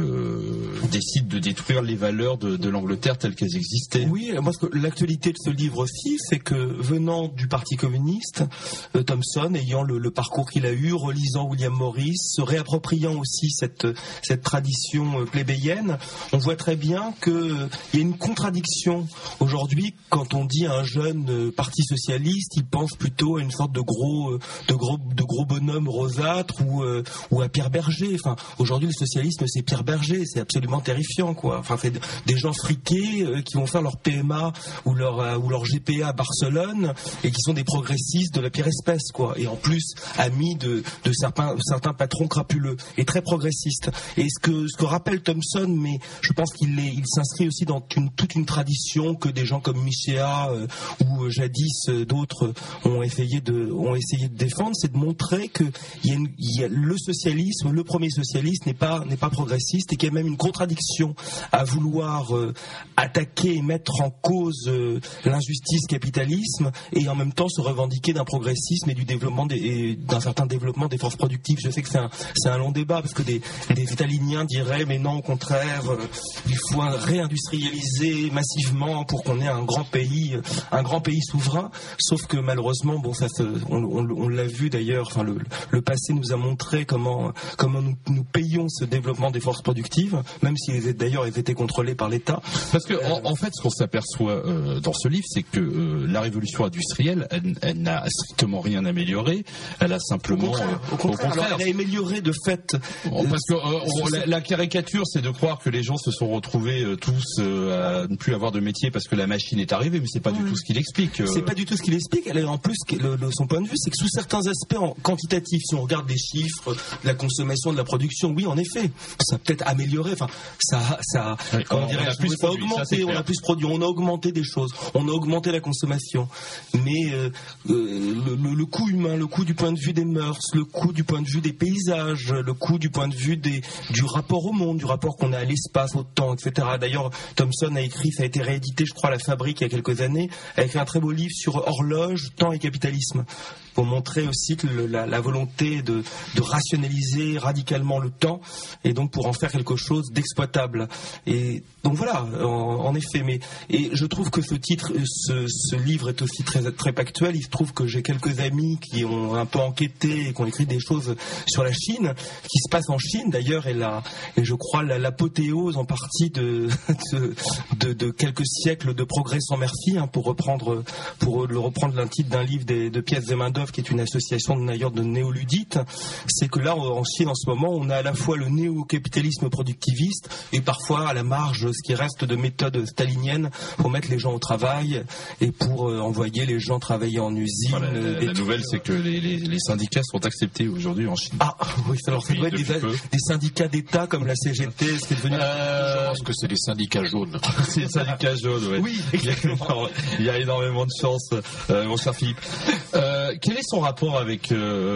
euh, décide de détruire les valeurs de, de l'Angleterre telles qu'elles existaient. Oui, moi, ce que, l'actualité de ce livre aussi, c'est que venant du Parti communiste, euh, Thomson, ayant le, le parcours qu'il a eu, relisant William Morris, se réappropriant aussi cette cette tradition euh, plébéienne, on voit très bien qu'il euh, y a une contradiction aujourd'hui quand on dit à un jeune euh, Parti socialiste, il pense plutôt à une sorte de gros euh, de gros de gros bonhomme rosâtre ou euh, ou à Pierre Berger. Enfin, aujourd'hui le socialisme c'est Pierre Berger, c'est absolument terrifiant quoi. Enfin, c'est des gens friqués euh, qui vont faire leur P M A ou leur euh, ou leur G P A à Barcelone et qui sont des progressistes de la pire espèce quoi. Et en plus amis de de certains certains patrons crapuleux et très progressistes. Et ce que ce que rappelle Thomson, mais je pense qu'il est, il s'inscrit aussi dans une, toute une tradition que des gens comme Michéa euh, ou euh, jadis euh, d'autres ont essayé de ont essayé de défendre, c'est de montrer que il y a, une, il y a le socialisme, le premier socialiste n'est pas n'est pas progressiste et qu'il y a même une contradiction à vouloir euh, attaquer et mettre en cause euh, l'injustice capitalisme et en même temps se revendiquer d'un progressisme et du développement des, et d'un certain développement des forces productives. Je sais que c'est un c'est un long débat parce que des des staliniens diraient mais non, au contraire euh, il faut réindustrialiser massivement pour qu'on ait un grand pays un grand pays souverain, sauf que malheureusement bon ça se, on, on, on l'a vu d'ailleurs, enfin le, le passé nous a montré comment comment nous, nous payons ce développement des forces productives, même si les, d'ailleurs elles étaient contrôlées par l'État. Parce que en, en fait ce qu'on s'aperçoit euh, dans ce livre, c'est que euh, la révolution industrielle elle, elle n'a strictement rien amélioré, elle a simplement au contraire, euh, au contraire, au contraire. Alors, elle a amélioré de fait euh, parce que euh, on, la, la caricature c'est de croire que les gens se sont retrouvés euh, tous euh, à ne plus avoir de métier parce que la machine est arrivée, mais c'est pas mmh. du tout ce qu'il explique. Euh... C'est pas du tout ce qu'il explique. Elle, en plus, le, le, son point de vue, c'est que sous certains aspects en, quantitatifs, si on regarde les chiffres, de la consommation, de la production, oui, en effet, ça a peut-être amélioré. Enfin, ça, ça, ouais, comment dirais-je, on a plus ça a produit, augmenté, ça, on a plus produit, on a augmenté des choses, on a augmenté la consommation, mais euh, euh, le, le, le coût humain, le coût du point de vue des mœurs, le coût du point de vue des paysages, le coût du point de vue des, du rapport au monde, du rapport qu'on a à l'espace, au temps, et cetera. D'ailleurs, Thomson a écrit, ça a été réédité, je crois, à la Fabrique il y a quelques années, a écrit un très beau livre sur horloge, temps et capitalisme, pour montrer aussi que le, la, la volonté de, de rationaliser radicalement le temps et donc pour en faire quelque chose d'exploitable. Et donc voilà, en, en effet. Mais et je trouve que ce titre, ce, ce livre est aussi très très factuel. Il se trouve que j'ai quelques amis qui ont un peu enquêté et qui ont écrit des choses sur la Chine, qui se passe en Chine d'ailleurs, et la et je crois la, l'apothéose en partie de de, de de quelques siècles de progrès sans merci, hein, pour reprendre pour le reprendre un titre d'un livre des, de Pièces et Main-d'œuvre, qui est une association d'ailleurs de néoludites. C'est que là en Chine en ce moment on a à la fois le néo-capitalisme productiviste et parfois à la marge ce qui reste de méthodes staliniennes pour mettre les gens au travail et pour euh, envoyer les gens travailler en usine. Voilà, la, la nouvelle c'est que les, les, les syndicats sont acceptés aujourd'hui en Chine. Ah oui, alors ça doit être des, des syndicats d'État comme la C G T, ce qui est devenu. Euh, je pense que c'est les syndicats jaunes. C'est les syndicats jaunes, ouais. Oui, il y a, il y a énormément de chance, euh, mon cher Philippe. Euh, quel est son rapport avec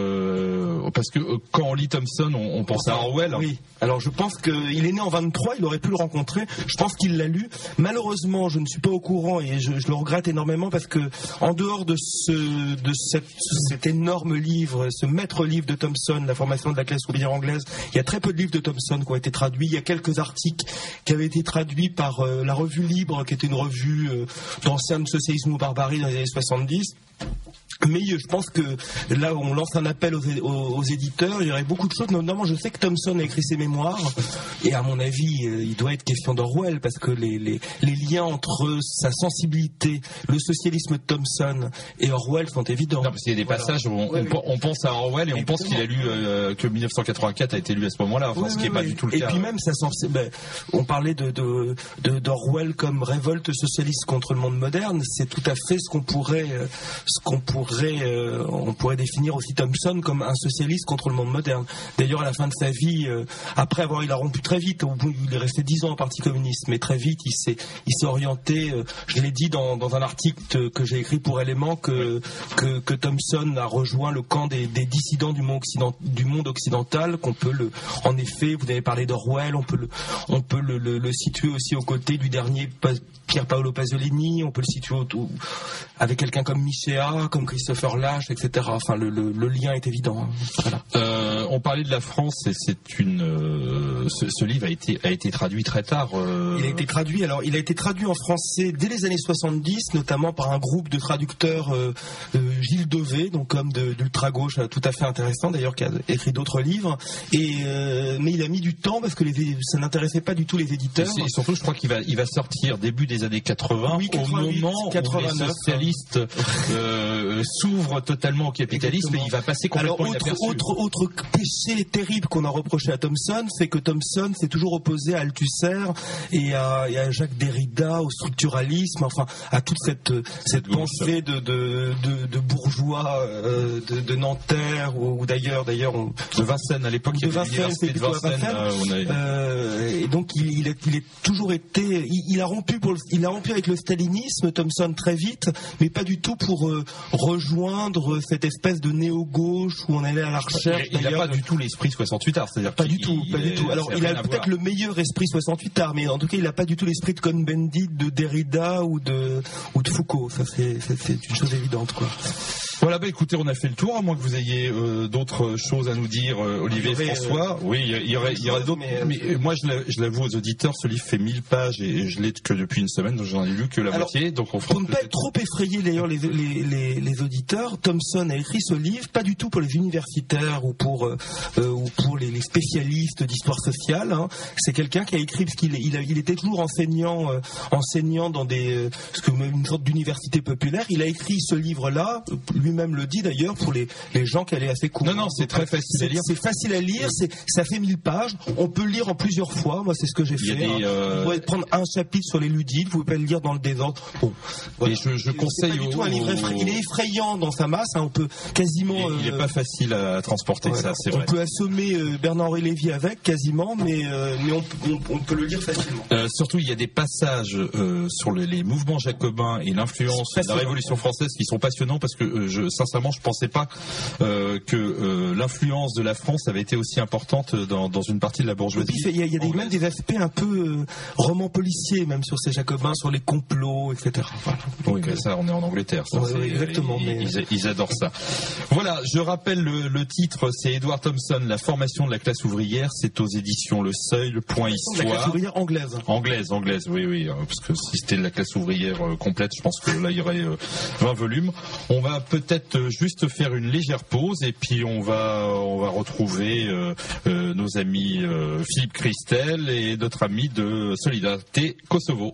euh, parce que euh, quand on lit Thomson, on, on pense à Orwell. Oui. Alors je pense qu'il est né en vingt-trois, il aurait pu le rencontrer. Je pense qu'il l'a lu. Malheureusement, je ne suis pas au courant et je, je le regrette énormément parce que en dehors de ce de cette, cet énorme livre, ce maître livre de Thomson, La formation de la classe ouvrière anglaise, il y a très peu de livres de Thomson qui ont été traduits. Il y a quelques articles qui avaient été traduits par euh, la Revue Libre, qui était une revue euh, d'ancien socialisme ou barbarie dans les années soixante-dix. Mais je pense que là, on lance un appel aux, aux, aux éditeurs. Il y aurait beaucoup de choses. Notamment, je sais que Thompson a écrit ses mémoires, et à mon avis, il doit être question d'Orwell, parce que les, les, les liens entre sa sensibilité, le socialisme de Thompson et Orwell sont évidents. Non, parce qu'il y a des voilà. passages où on, ouais, on, oui. on pense à Orwell et on Exactement. pense qu'il a lu euh, que mille neuf cent quatre-vingt-quatre a été lu à ce moment-là, enfin, oui, ce qui oui, n'est pas oui. du tout le et cas. Et puis même, ça sens... ben, on parlait de, de, de d'Orwell comme révolte socialiste contre le monde moderne. C'est tout à fait ce qu'on pourrait, ce qu'on pourrait euh, on pourrait définir aussi Thompson comme un socialiste contre le monde moderne. D'ailleurs, à la fin de sa vie, euh, après avoir, il a rompu très vite. Au bout, il est resté dix ans au Parti communiste, mais très vite, il s'est, il s'est orienté. Euh, je l'ai dit dans, dans un article que j'ai écrit pour Éléments que, que que Thompson a rejoint le camp des, des dissidents du monde, occident, du monde occidental. Qu'on peut le, en effet, vous avez parlé d'Orwell, on peut le, on peut le, le, le situer aussi aux côtés du dernier Pier Paolo Pasolini. On peut le situer autour, avec quelqu'un comme Michéa, comme Christopher Lasch, et cetera. Enfin, le, le, le lien est évident. Hein. Voilà. Euh, on parlait de la France et c'est une. Euh, ce, ce livre a été a été traduit très tard. Euh... Il a été traduit. Alors, il a été traduit en français dès les années soixante-dix, notamment par un groupe de traducteurs, euh, euh, Gilles Devet, donc homme de, d'ultra gauche, tout à fait intéressant d'ailleurs, qui a écrit d'autres livres. Et euh, mais il a mis du temps parce que les, ça n'intéressait pas du tout les éditeurs. Et, et surtout, je crois qu'il va il va sortir début des années quatre-vingts, oui, au moment quatre-vingt-neuf, où les socialistes euh, s'ouvrent totalement au capitalisme. Exactement. Et il va passer complètement Alors, autre, inaperçu. Autre, autre péché terrible qu'on a reproché à Thompson, c'est que Thompson s'est toujours opposé à Althusser et à, et à Jacques Derrida, au structuralisme, enfin à toute cette, cette pensée de, de, de, de bourgeois euh, de, de Nanterre ou, ou d'ailleurs, d'ailleurs on, de Vincennes à l'époque, il y avait l'université de Vincennes. Euh, on avait... euh, et donc il, il, a, il a toujours été, il, il a rompu pour, le, il a rompu avec le stalinisme, Thompson, très vite, mais pas du tout pour euh, rejoindre cette espèce de néo-gauche où on allait à la recherche. Il n'a pas du tout l'esprit soixante-huit art, c'est-à-dire pas du tout, pas du tout. Alors il a peut-être le meilleur esprit soixante-huit art, mais en tout cas il n'a pas du tout l'esprit de Cohn-Bendit, de Derrida ou de ou de Foucault. Ça c'est, c'est, c'est une chose évidente, quoi. Voilà, bah écoutez, on a fait le tour, à moins que vous ayez euh, d'autres choses à nous dire, euh, Olivier, aurait, François. Euh, oui, il y aurait, il y aurait d'autres. Mais, mais moi, je l'avoue aux auditeurs, ce livre fait mille pages et je l'ai que depuis une semaine, donc j'en ai lu que la Alors, moitié. Donc on pour ne pas être trop effrayé d'ailleurs les, les, les, les auditeurs, Thompson a écrit ce livre pas du tout pour les universitaires ou pour euh, ou pour les, les spécialistes d'histoire sociale. Hein. C'est quelqu'un qui a écrit parce qu'il il, a, il était toujours enseignant, euh, enseignant dans des euh, ce que une sorte d'université populaire. Il a écrit ce livre-là. Lui-même le dit d'ailleurs pour les, les gens qui allaient assez court. Non, non, c'est très facile à lire. C'est facile à lire, c'est, ça fait mille pages. On peut le lire en plusieurs fois. Moi, c'est ce que j'ai fait. Des, euh... Vous pouvez prendre un chapitre sur les ludites, vous pouvez pas le lire dans le désordre. Bon, voilà. Et je, je conseille. C'est pas du tout un livre effrayant. Il est effrayant dans sa masse. Hein. On peut quasiment. Il n'est euh... pas facile à transporter, ouais, ça, c'est on vrai. On peut assommer euh, Bernard-Henri Lévy avec quasiment, mais, euh, mais on, on, on peut le lire facilement. Euh, surtout, il y a des passages euh, sur le, les mouvements jacobins et l'influence de la Révolution française qui sont passionnants parce que euh, je, sincèrement, je pense pensais pas euh, que euh, l'influence de la France avait été aussi importante dans, dans une partie de la bourgeoisie. Il y a, il y a des, même des aspects un peu euh, romans policiers, même sur ces Jacobins, sur les complots, et cetera. Voilà. Oui, mais ça, on est en Angleterre. Ça, ouais, oui, exactement. Ils, mais... ils, ils adorent ça. Voilà, je rappelle le, le titre, c'est Edward Thompson, La formation de la classe ouvrière. C'est aux éditions Le Seuil, point histoire. La classe ouvrière anglaise. Anglaise, anglaise, oui, oui. Parce que si c'était la classe ouvrière euh, complète, je pense que là, il y aurait euh, vingt volumes. On va peut-être juste faire une légère pause et puis on va on va retrouver euh, euh, nos amis euh, Philippe Christel et notre ami de Solidarité Kosovo.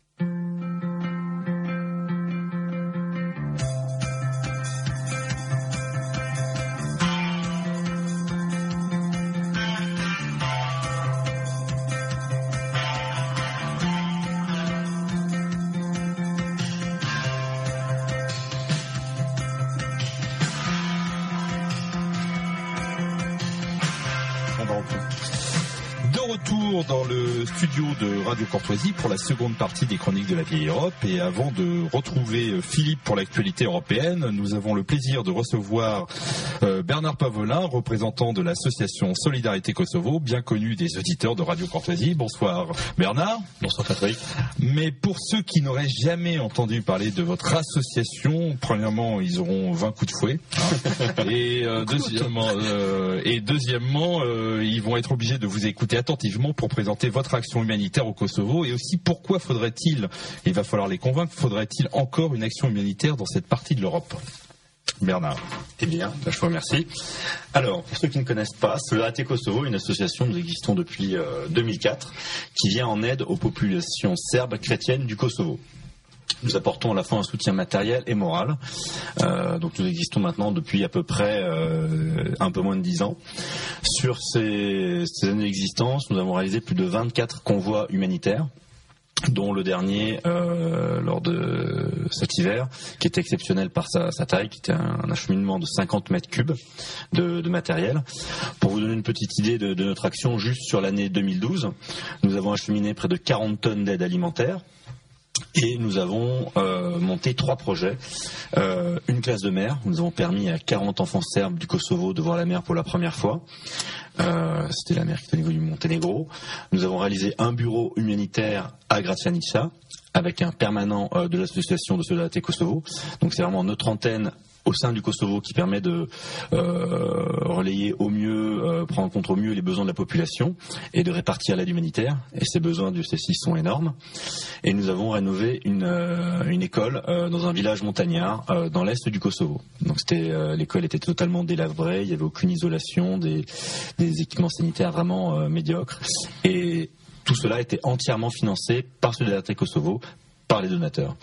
Dans le studio de Radio Courtoisie pour la seconde partie des Chroniques de la Vieille Europe, et avant de retrouver Philippe pour l'actualité européenne, nous avons le plaisir de recevoir euh, Bernard Pavolin, représentant de l'association Solidarité Kosovo, bien connu des auditeurs de Radio Courtoisie. Bonsoir Bernard. Bonsoir Patrick. Mais pour ceux qui n'auraient jamais entendu parler de votre association, premièrement ils auront vingt coups de fouet, hein, et, euh, deuxièmement, euh, et deuxièmement euh, ils vont être obligés de vous écouter attentivement pour présenter votre action humanitaire au Kosovo, et aussi pourquoi faudrait-il, il va falloir les convaincre, faudrait-il encore une action humanitaire dans cette partie de l'Europe? Bernard. Eh bien, je vous remercie. Alors, pour ceux qui ne connaissent pas, Solidarité Kosovo est une association, nous existons depuis euh, deux mille quatre, qui vient en aide aux populations serbes chrétiennes du Kosovo. Nous apportons à la fois un soutien matériel et moral. Euh, donc nous existons maintenant depuis à peu près euh, un peu moins de dix ans. Sur ces, ces années d'existence, nous avons réalisé plus de vingt-quatre convois humanitaires, dont le dernier euh, lors de cet hiver, qui était exceptionnel par sa, sa taille, qui était un, un acheminement de cinquante mètres cubes de, de matériel. Pour vous donner une petite idée de, de notre action, juste sur l'année deux mille douze, nous avons acheminé près de quarante tonnes d'aide alimentaire. Et nous avons euh, monté trois projets. Euh, une classe de mer, où nous avons permis à quarante enfants serbes du Kosovo de voir la mer pour la première fois. Euh, c'était la mer qui était au niveau du Monténégro. Nous avons réalisé un bureau humanitaire à Gračanica, avec un permanent euh, de l'association de Solidarité Kosovo. Donc c'est vraiment notre antenne au sein du Kosovo qui permet de euh, relayer au mieux, euh, prendre en compte au mieux les besoins de la population et de répartir l'aide humanitaire. Et ces besoins du C six sont énormes. Et nous avons rénové une, euh, une école euh, dans un village montagnard euh, dans l'est du Kosovo. Donc c'était euh, l'école était totalement délabrée, il n'y avait aucune isolation, des, des équipements sanitaires vraiment euh, médiocres. Et tout cela était entièrement financé par Solidarité Kosovo, par les donateurs.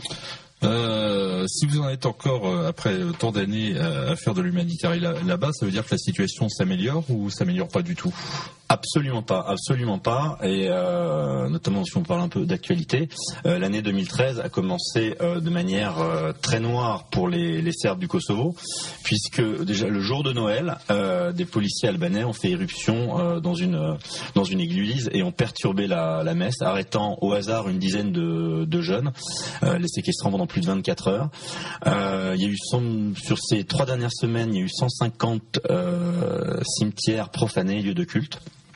Euh, si vous en êtes encore, euh, après tant d'années, à, à faire de l'humanitaire là, là-bas, ça veut dire que la situation s'améliore ou s'améliore pas du tout ? Absolument pas, absolument pas. Et euh, notamment si on parle un peu d'actualité, euh, l'année deux mille treize a commencé euh, de manière euh, très noire pour les, les Serbes du Kosovo, puisque déjà le jour de Noël, euh, des policiers albanais ont fait irruption euh, dans une dans une église et ont perturbé la, la messe, arrêtant au hasard une dizaine de, de jeunes, euh, les séquestrant pendant plus de vingt-quatre heures. Euh, il y a eu cent, sur ces trois dernières semaines, il y a eu cent cinquante euh, cimetières profanés, lieux de culte.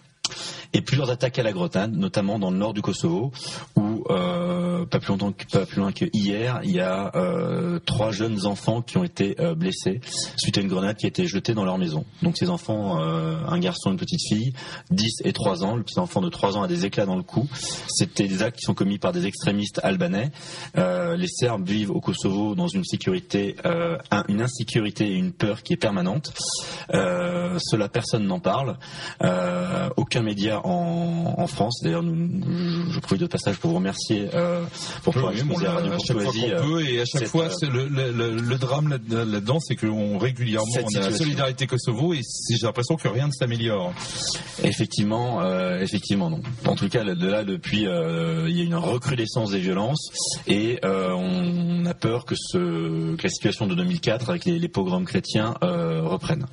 Et plusieurs attaques à la grenade, notamment dans le nord du Kosovo, où euh, pas plus longtemps, que, pas plus loin que hier, il y a euh, trois jeunes enfants qui ont été euh, blessés suite à une grenade qui a été jetée dans leur maison. Donc ces enfants, euh, un garçon, une petite fille, dix et trois ans. Le petit enfant de trois ans a des éclats dans le cou. C'était des actes qui sont commis par des extrémistes albanais. Euh, les Serbes vivent au Kosovo dans une sécurité, euh, une insécurité et une peur qui est permanente. Euh, cela, personne n'en parle. Euh, aucun média En, en France. D'ailleurs, nous, je, je profite de passage pour vous remercier euh, pour pouvoir oui, exposer bon, à Radio à chaque fois qu'on peut, et à chaque cette, fois, c'est le, le, le, le drame là, là-dedans, c'est qu'on régulièrement on a la Solidarité Kosovo et j'ai l'impression que rien ne s'améliore. Effectivement, euh, effectivement non. En tout cas, de là depuis, euh, il y a une recrudescence des violences et euh, on a peur que, ce, que la situation de deux mille quatre avec les, les pogroms chrétiens euh, reprenne.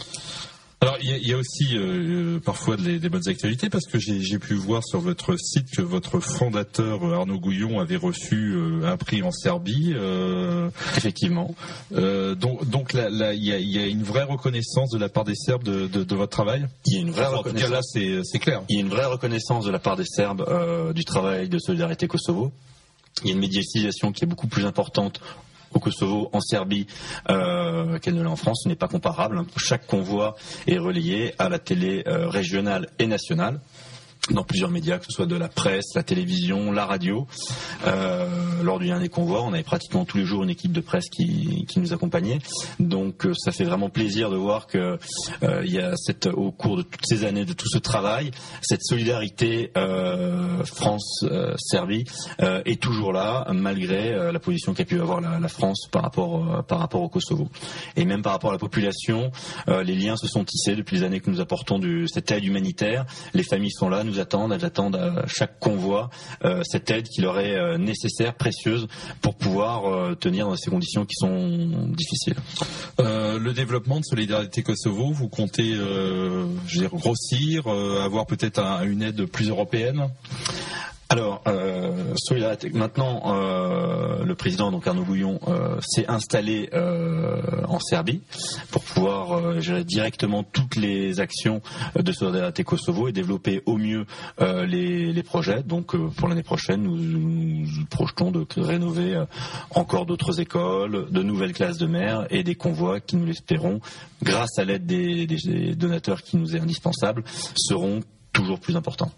Alors il y, y a aussi euh, parfois des, des bonnes actualités parce que j'ai, j'ai pu voir sur votre site que votre fondateur Arnaud Gouillon avait reçu euh, un prix en Serbie. Euh, Effectivement. Euh, donc donc là il là, y, a, y a une vraie reconnaissance de la part des Serbes de, de, de votre travail. Il y a une vraie enfin, reconnaissance. Là c'est, c'est clair. Il y a une vraie reconnaissance de la part des Serbes euh, du travail de Solidarité Kosovo. Il y a une médiatisation qui est beaucoup plus importante au Kosovo, en Serbie, euh, qu'elle ne l'est en France. Ce n'est pas comparable. Chaque convoi est relayé à la télé euh, régionale et nationale, dans plusieurs médias, que ce soit de la presse, la télévision, la radio. Euh, lors du dernier convoi, on avait pratiquement tous les jours une équipe de presse qui, qui nous accompagnait. Donc euh, ça fait vraiment plaisir de voir que euh, il y a cette, au cours de toutes ces années, de tout ce travail, cette solidarité euh, France-Serbie euh, est toujours là, malgré euh, la position qu'a pu avoir la, la France par rapport, euh, par rapport au Kosovo. Et même par rapport à la population, euh, les liens se sont tissés depuis les années que nous apportons du, cette aide humanitaire. Les familles sont là, nous attendent, elles attendent à chaque convoi euh, cette aide qui leur est euh, nécessaire, précieuse, pour pouvoir euh, tenir dans ces conditions qui sont difficiles. Euh, le développement de Solidarité Kosovo, vous comptez euh, je veux dire, grossir, euh, avoir peut-être un, une aide plus européenne ? Alors, euh, Solidarité, maintenant, euh, le président, donc Arnaud Gouillon, euh, s'est installé euh, en Serbie pour pouvoir euh, gérer directement toutes les actions de Solidarité Kosovo et développer au mieux euh, les, les projets. Donc, euh, pour l'année prochaine, nous, nous projetons de rénover euh, encore d'autres écoles, de nouvelles classes de mer et des convois qui, nous l'espérons, grâce à l'aide des, des, des donateurs qui nous est indispensable, seront toujours plus importants.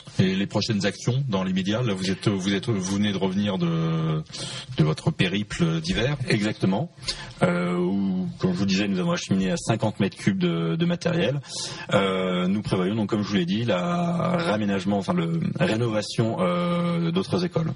Et les prochaines actions dans les médias, là vous êtes, vous êtes, vous venez de revenir de, de votre périple d'hiver. Exactement. Euh, où, comme je vous disais, nous avons acheminé à cinquante mètres cubes de, de matériel. Euh, nous prévoyons donc, comme je vous l'ai dit, la réaménagement, enfin le la rénovation euh, d'autres écoles.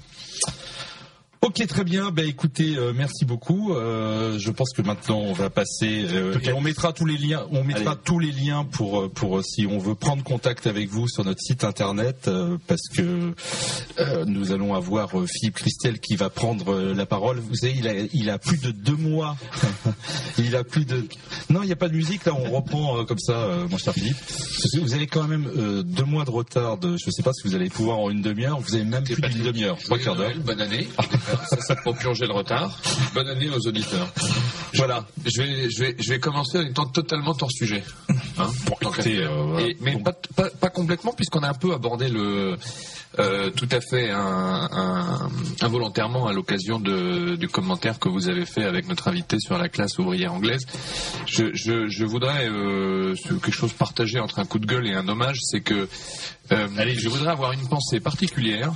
Ok, très bien. Ben écoutez, euh, merci beaucoup. Euh, je pense que maintenant on va passer euh, et on mettra tous les liens. On mettra Allez. tous les liens pour pour si on veut prendre contact avec vous sur notre site internet euh, parce que euh, nous allons avoir euh, Philippe Christel qui va prendre euh, la parole. Vous savez, il a il a plus de deux mois. il a plus de. Non, il n'y a pas de musique là. On reprend euh, comme ça, euh, mon cher Philippe. Vous avez quand même euh, deux mois de retard. De, je ne sais pas si vous allez pouvoir en une demi-heure. Vous avez même plus d'une demi-heure. Trois quarts d'heure. Bonne année. Ça, ça pour purger le retard. Bonne année aux auditeurs. Je, voilà. Je vais, je vais, je vais commencer en étant totalement hors sujet. Hein, bon, écoutez, euh, Et, mais bon. pas, pas, pas complètement, puisqu'on a un peu abordé le, euh, tout à fait un, un, involontairement à l'occasion de, du commentaire que vous avez fait avec notre invité sur la classe ouvrière anglaise. Je, je, je voudrais euh, quelque chose partager entre un coup de gueule et un hommage, c'est que euh, Allez, je voudrais avoir une pensée particulière.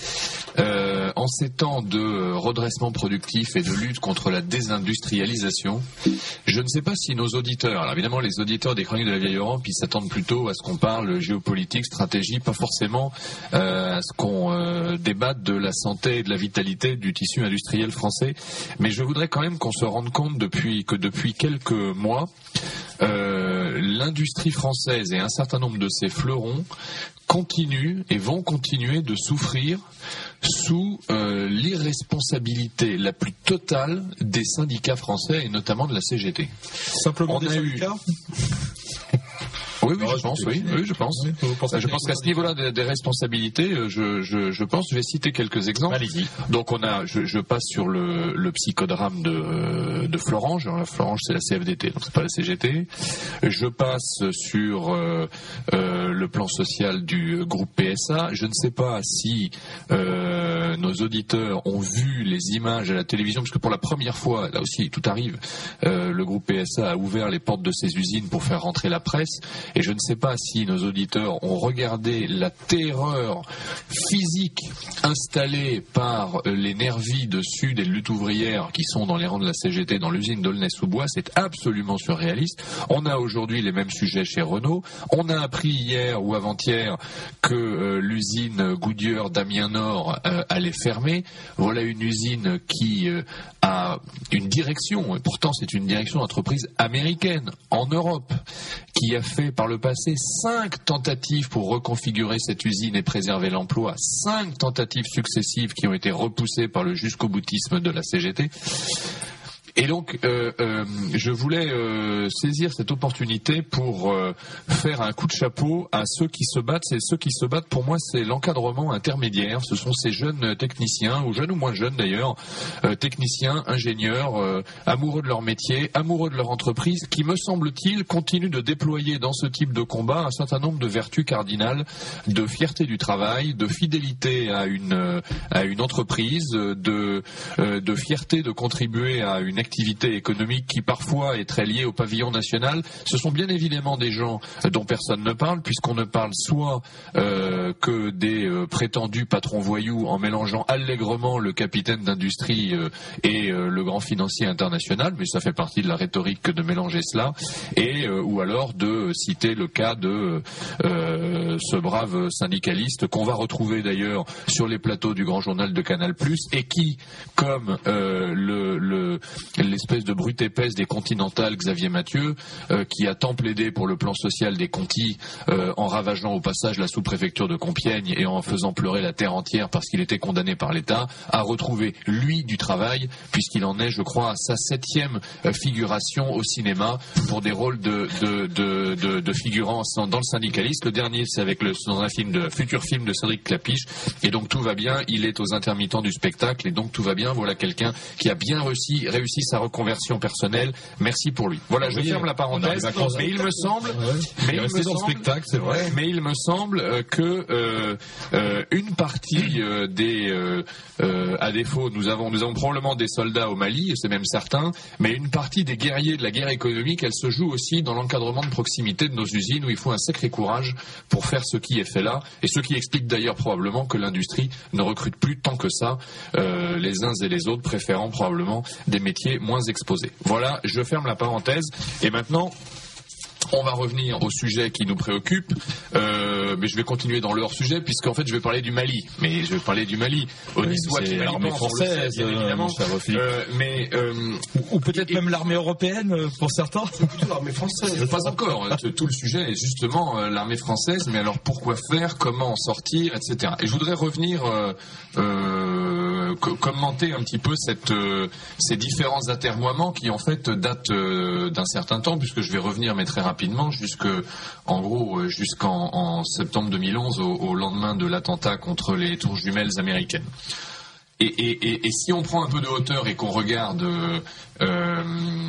Euh, en ces temps de redressement productif et de lutte contre la désindustrialisation, je ne sais pas si nos auditeurs, alors évidemment les auditeurs des Chroniques de la Vieille Europe, ils s'attendent plutôt à ce qu'on parle géopolitique, stratégie, pas forcément euh, à ce qu'on euh, débatte de la santé et de la vitalité du tissu industriel français. Mais je voudrais quand même qu'on se rende compte depuis que depuis quelques mois, euh, l'industrie française et un certain nombre de ses fleurons continuent et vont continuer de souffrir sous euh, l'irresponsabilité la plus totale des syndicats français et notamment de la C G T. Simplement On des syndicats eu... Oui, oui, je pense, oui, oui, je pense. Oui, je pense qu'à ce niveau-là des, des responsabilités, je, je, je pense, je vais citer quelques exemples. Allez-y. Donc on a, je, je passe sur le, le psychodrame de, de Florange. Alors, Florange, c'est la C F D T, donc c'est pas la C G T. Je passe sur euh, euh, le plan social du groupe P S A. Je ne sais pas si euh, nos auditeurs ont vu les images à la télévision, parce que pour la première fois, là aussi, tout arrive. Euh, le groupe P S A a ouvert les portes de ses usines pour faire rentrer la presse. Et je ne sais pas si nos auditeurs ont regardé la terreur physique installée par les nervis de Sud et de lutte ouvrière qui sont dans les rangs de la C G T dans l'usine d'Aulnay-sous-Bois. C'est absolument surréaliste. On a aujourd'hui les mêmes sujets chez Renault. On a appris hier ou avant-hier que euh, l'usine Goodyear d'Amiens-Nord euh, allait fermer. Voilà une usine qui euh, a une direction, et pourtant c'est une direction d'entreprise américaine en Europe, qui a fait par le passé cinq tentatives pour reconfigurer cette usine et préserver l'emploi, cinq tentatives successives qui ont été repoussées par le jusqu'au-boutisme de la C G T. Et donc, euh, euh, je voulais euh, saisir cette opportunité pour euh, faire un coup de chapeau à ceux qui se battent. C'est ceux qui se battent, pour moi, c'est l'encadrement intermédiaire. Ce sont ces jeunes techniciens, ou jeunes ou moins jeunes d'ailleurs, euh, techniciens, ingénieurs, euh, amoureux de leur métier, amoureux de leur entreprise, qui, me semble-t-il, continuent de déployer dans ce type de combat un certain nombre de vertus cardinales, de fierté du travail, de fidélité à une à une entreprise, de euh, de fierté de contribuer à une activité économique qui parfois est très liée au pavillon national. Ce sont bien évidemment des gens dont personne ne parle, puisqu'on ne parle soit euh, que des euh, prétendus patrons voyous en mélangeant allègrement le capitaine d'industrie euh, et euh, le grand financier international, mais ça fait partie de la rhétorique que de mélanger cela, et euh, ou alors de citer le cas de euh, ce brave syndicaliste qu'on va retrouver d'ailleurs sur les plateaux du grand journal de Canal+, et qui, comme euh, le, le l'espèce de brute épaisse des Continentales, Xavier Mathieu, euh, qui a tant plaidé pour le plan social des Contis euh, en ravageant au passage la sous-préfecture de Compiègne et en faisant pleurer la terre entière parce qu'il était condamné par l'État, a retrouvé, lui, du travail, puisqu'il en est, je crois, à sa septième euh, figuration au cinéma pour des rôles de, de, de, de, de figurants dans le syndicalisme. Le dernier, c'est avec le, dans un film de, futur film de Cédric Clapiche, et donc tout va bien, il est aux intermittents du spectacle, et donc tout va bien. Voilà quelqu'un qui a bien réussi, réussi réussi sa reconversion personnelle. Merci pour lui. Voilà, je oui, ferme la parenthèse. Mais il me semble, mais il, il me semble, spectacle, c'est vrai. Mais il me semble euh, que euh, euh, une partie euh, des, euh, euh, à défaut, nous avons, nous avons probablement des soldats au Mali, c'est même certain, mais une partie des guerriers de la guerre économique, elle se joue aussi dans l'encadrement de proximité de nos usines, où il faut un sacré courage pour faire ce qui est fait là, et ce qui explique d'ailleurs probablement que l'industrie ne recrute plus tant que ça, euh, les uns et les autres préférant probablement des métiers moins exposés. Voilà, je ferme la parenthèse, et maintenant on va revenir au sujet qui nous préoccupe, euh, mais je vais continuer dans le hors-sujet, puisqu'en fait je vais parler du Mali. Mais je vais parler du Mali. Au oui, soit c'est l'armée française, bien évidemment. Euh, euh, mais euh, ou, ou peut-être et, même l'armée européenne pour certains. Plutôt l'armée française. Pas encore. Tout le sujet est justement euh, l'armée française. Mais alors pourquoi faire, comment en sortir, et cetera. Et je voudrais revenir euh, euh, co- commenter un petit peu cette, euh, ces différents atermoiements qui en fait datent euh, d'un certain temps, puisque je vais revenir mais très rapidement, jusque, en gros, jusqu'en en septembre deux mille onze, au, au lendemain de l'attentat contre les tours jumelles américaines. Et, et, et, et si on prend un peu de hauteur et qu'on regarde euh, euh,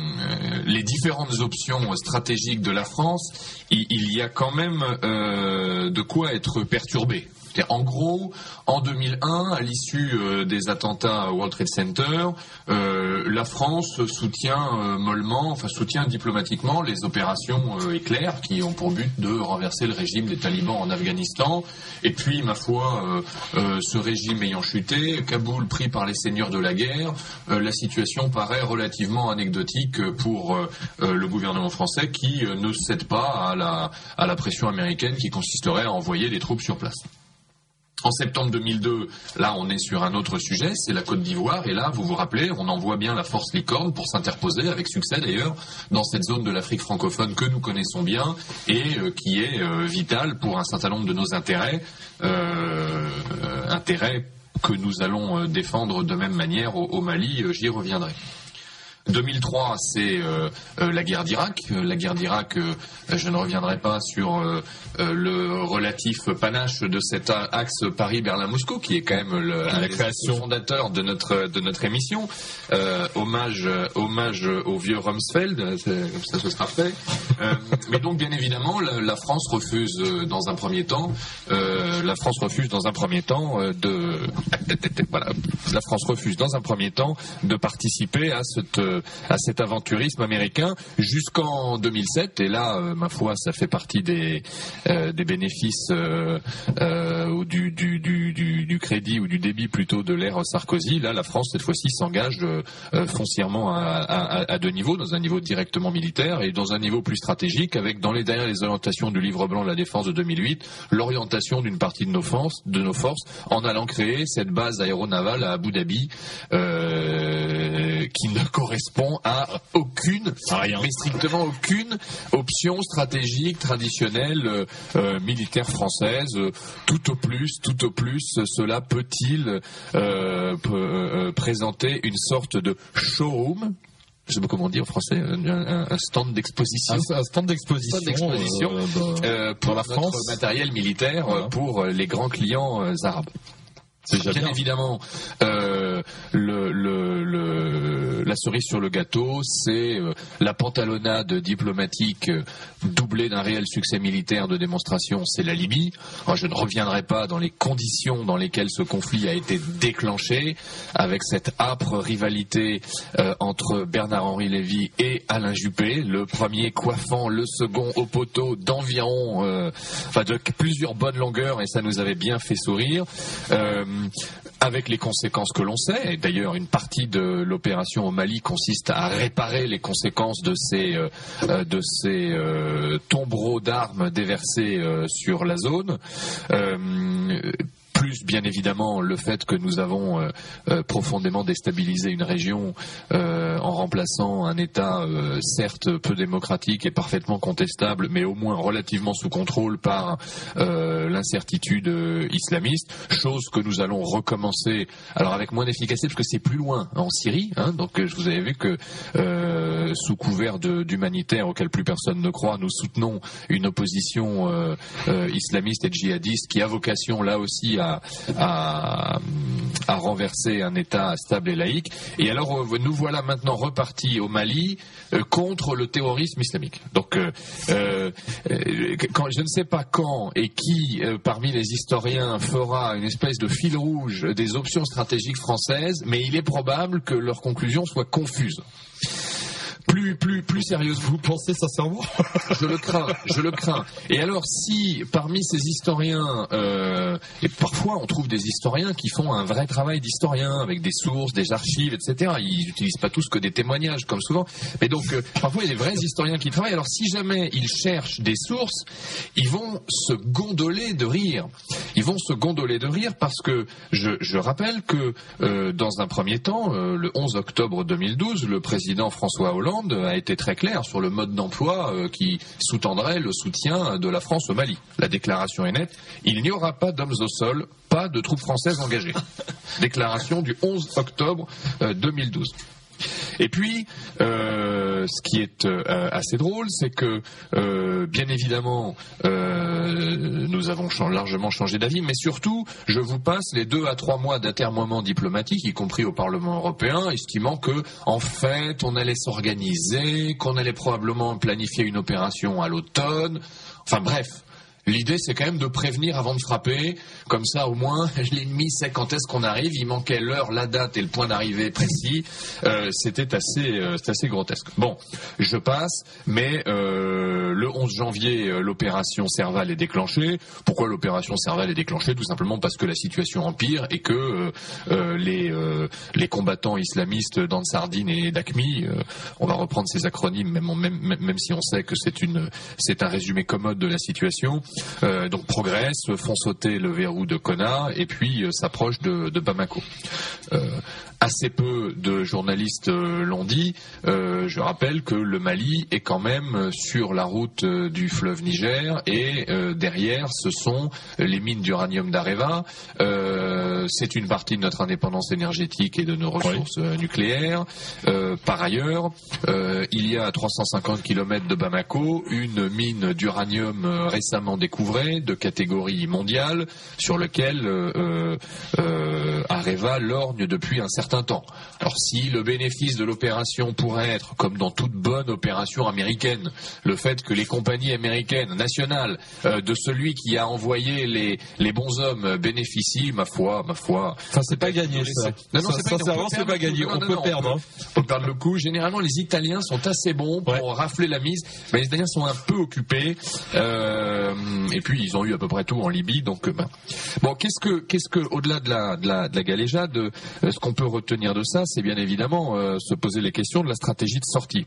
les différentes options stratégiques de la France, il, il y a quand même euh, de quoi être perturbé. En gros, en deux mille un, à l'issue euh, des attentats au World Trade Center, euh, la France soutient euh, mollement, enfin soutient diplomatiquement les opérations euh, éclairs qui ont pour but de renverser le régime des talibans en Afghanistan. Et puis, ma foi, euh, euh, ce régime ayant chuté, Kaboul pris par les seigneurs de la guerre, euh, la situation paraît relativement anecdotique pour euh, euh, le gouvernement français qui euh, ne cède pas à la, à la pression américaine qui consisterait à envoyer des troupes sur place. En septembre deux mille deux, là on est sur un autre sujet, c'est la Côte d'Ivoire, et là vous vous rappelez, on envoie bien la force Licorne pour s'interposer, avec succès d'ailleurs, dans cette zone de l'Afrique francophone que nous connaissons bien et euh, qui est euh, vitale pour un certain nombre de nos intérêts, euh, euh, intérêts que nous allons euh, défendre de même manière au, au Mali, euh, j'y reviendrai. deux mille trois, c'est euh, euh, la guerre d'Irak. Euh, la guerre d'Irak, euh, je ne reviendrai pas sur euh, euh, le relatif panache de cet axe Paris-Berlin-Moscou, qui est quand même le, la création fondateur de notre de notre émission. Euh, hommage hommage au vieux Rumsfeld, comme ça ce sera fait. Euh, mais donc bien évidemment, la, la France refuse euh, dans un premier temps, euh, la France refuse dans un premier temps euh, de voilà, la France refuse dans un premier temps de participer à cette à cet aventurisme américain jusqu'en deux mille sept, et là euh, ma foi ça fait partie des euh, des bénéfices euh, euh, ou du, du, du, du, du crédit ou du débit plutôt de l'ère Sarkozy. Là la France cette fois-ci s'engage euh, foncièrement à, à, à deux niveaux, dans un niveau directement militaire et dans un niveau plus stratégique, avec dans les derrière les orientations du livre blanc de la défense de deux mille huit l'orientation d'une partie de nos forces, de nos forces en allant créer cette base aéronavale à Abu Dhabi euh, qui ne correspond à aucune, Rien. mais strictement aucune option stratégique traditionnelle euh, euh, militaire française. Euh, tout au plus, tout au plus, cela peut-il euh, peut, euh, présenter une sorte de showroom? Je sais pas comment dire en français, un, un, un stand d'exposition. Un, un stand d'exposition, stand d'exposition euh, bah, euh, pour la notre France. matériel militaire, voilà. Pour les grands clients euh, arabes. Bien, bien évidemment, euh, le, le, le, la cerise sur le gâteau, c'est euh, la pantalonnade diplomatique euh, doublée d'un réel succès militaire de démonstration, c'est la Libye. Alors, je ne reviendrai pas dans les conditions dans lesquelles ce conflit a été déclenché, avec cette âpre rivalité euh, entre Bernard-Henri Lévy et Alain Juppé, le premier coiffant le second au poteau d'environ, euh, enfin de plusieurs bonnes longueurs, et ça nous avait bien fait sourire. Euh, avec les conséquences que l'on sait, et d'ailleurs une partie de l'opération au Mali consiste à réparer les conséquences de ces, euh, de ces euh, tombereaux d'armes déversés euh, sur la zone. Euh, plus bien évidemment le fait que nous avons euh, euh, profondément déstabilisé une région euh, en remplaçant un État euh, certes peu démocratique et parfaitement contestable, mais au moins relativement sous contrôle par euh, l'incertitude euh, islamiste, chose que nous allons recommencer, alors avec moins d'efficacité parce que c'est plus loin, en Syrie, hein, donc je vous avais vu que euh, sous couvert de, d'humanitaire auquel plus personne ne croit, nous soutenons une opposition euh, euh, islamiste et djihadiste qui a vocation là aussi à À, à renverser un État stable et laïque. Et alors nous voilà maintenant repartis au Mali euh, contre le terrorisme islamique. Donc euh, euh, quand, je ne sais pas quand et qui euh, parmi les historiens fera une espèce de fil rouge des options stratégiques françaises, mais il est probable que leurs conclusions soient confuses. Plus, plus, plus sérieusement. Vous pensez sincèrement? Je le crains, je le crains. Et alors, si parmi ces historiens, euh, et parfois on trouve des historiens qui font un vrai travail d'historien avec des sources, des archives, et cetera. Ils n'utilisent pas tous que des témoignages, comme souvent. Mais donc, euh, parfois il y a des vrais historiens qui travaillent. Alors, si jamais ils cherchent des sources, ils vont se gondoler de rire. Ils vont se gondoler de rire parce que je, je rappelle que euh, dans un premier temps, euh, le onze octobre deux mille douze, le président François Hollande a été très clair sur le mode d'emploi euh, qui sous-tendrait le soutien de la France au Mali. La déclaration est nette, il n'y aura pas d'hommes au sol, pas de troupes françaises engagées. Déclaration du onze octobre euh, deux mille douze. Et puis, euh, ce qui est euh, assez drôle, c'est que, euh, bien évidemment, euh, nous avons ch- largement changé d'avis, mais surtout, je vous passe les deux à trois mois d'atermoiements diplomatiques, y compris au Parlement européen, estimant que, en fait, on allait s'organiser, qu'on allait probablement planifier une opération à l'automne. Enfin bref. L'idée, c'est quand même de prévenir avant de frapper. Comme ça, au moins, l'ennemi sait quand est-ce qu'on arrive. Il manquait l'heure, la date et le point d'arrivée précis. Euh, c'était assez, euh, c'était assez grotesque. Bon, je passe. Mais euh, le onze janvier, euh, l'opération Serval est déclenchée. Pourquoi l'opération Serval est déclenchée? Tout simplement parce que la situation empire et que euh, euh, les, euh, les combattants islamistes d'Ansardine et d'Aqmi, euh, on va reprendre ces acronymes, même, même, même si on sait que c'est une, c'est un résumé commode de la situation. Euh, donc progresse, font sauter le verrou de Konna et puis euh, s'approche de, de Bamako. Euh, assez peu de journalistes euh, l'ont dit. Euh, je rappelle que le Mali est quand même sur la route euh, du fleuve Niger et euh, derrière ce sont les mines d'uranium d'Areva. Euh, c'est une partie de notre indépendance énergétique et de nos ressources oui. euh, nucléaires. Euh, par ailleurs, euh, il y a à trois cent cinquante kilomètres de Bamako une mine d'uranium euh, récemment découvrée de catégorie mondiale sur lequel euh, euh, Areva lorgne depuis un certain temps. Alors si le bénéfice de l'opération pourrait être, comme dans toute bonne opération américaine, le fait que les compagnies américaines nationales euh, de celui qui a envoyé les, les bons hommes bénéficient, ma foi, ma foi. Enfin, c'est pas gagné ça. Non, non, c'est pas, sincèrement, c'est pas gagné. On peut perdre. On peut perdre le coup. Généralement, les Italiens sont assez bons pour ouais. rafler la mise, mais les Italiens sont un peu occupés. Euh, Et puis ils ont eu à peu près tout en Libye, donc ben. bon, qu'est-ce que, qu'est-ce que, au-delà de la, de la, de la galéjade, euh, ce qu'on peut retenir de ça, c'est bien évidemment euh, se poser les questions de la stratégie de sortie.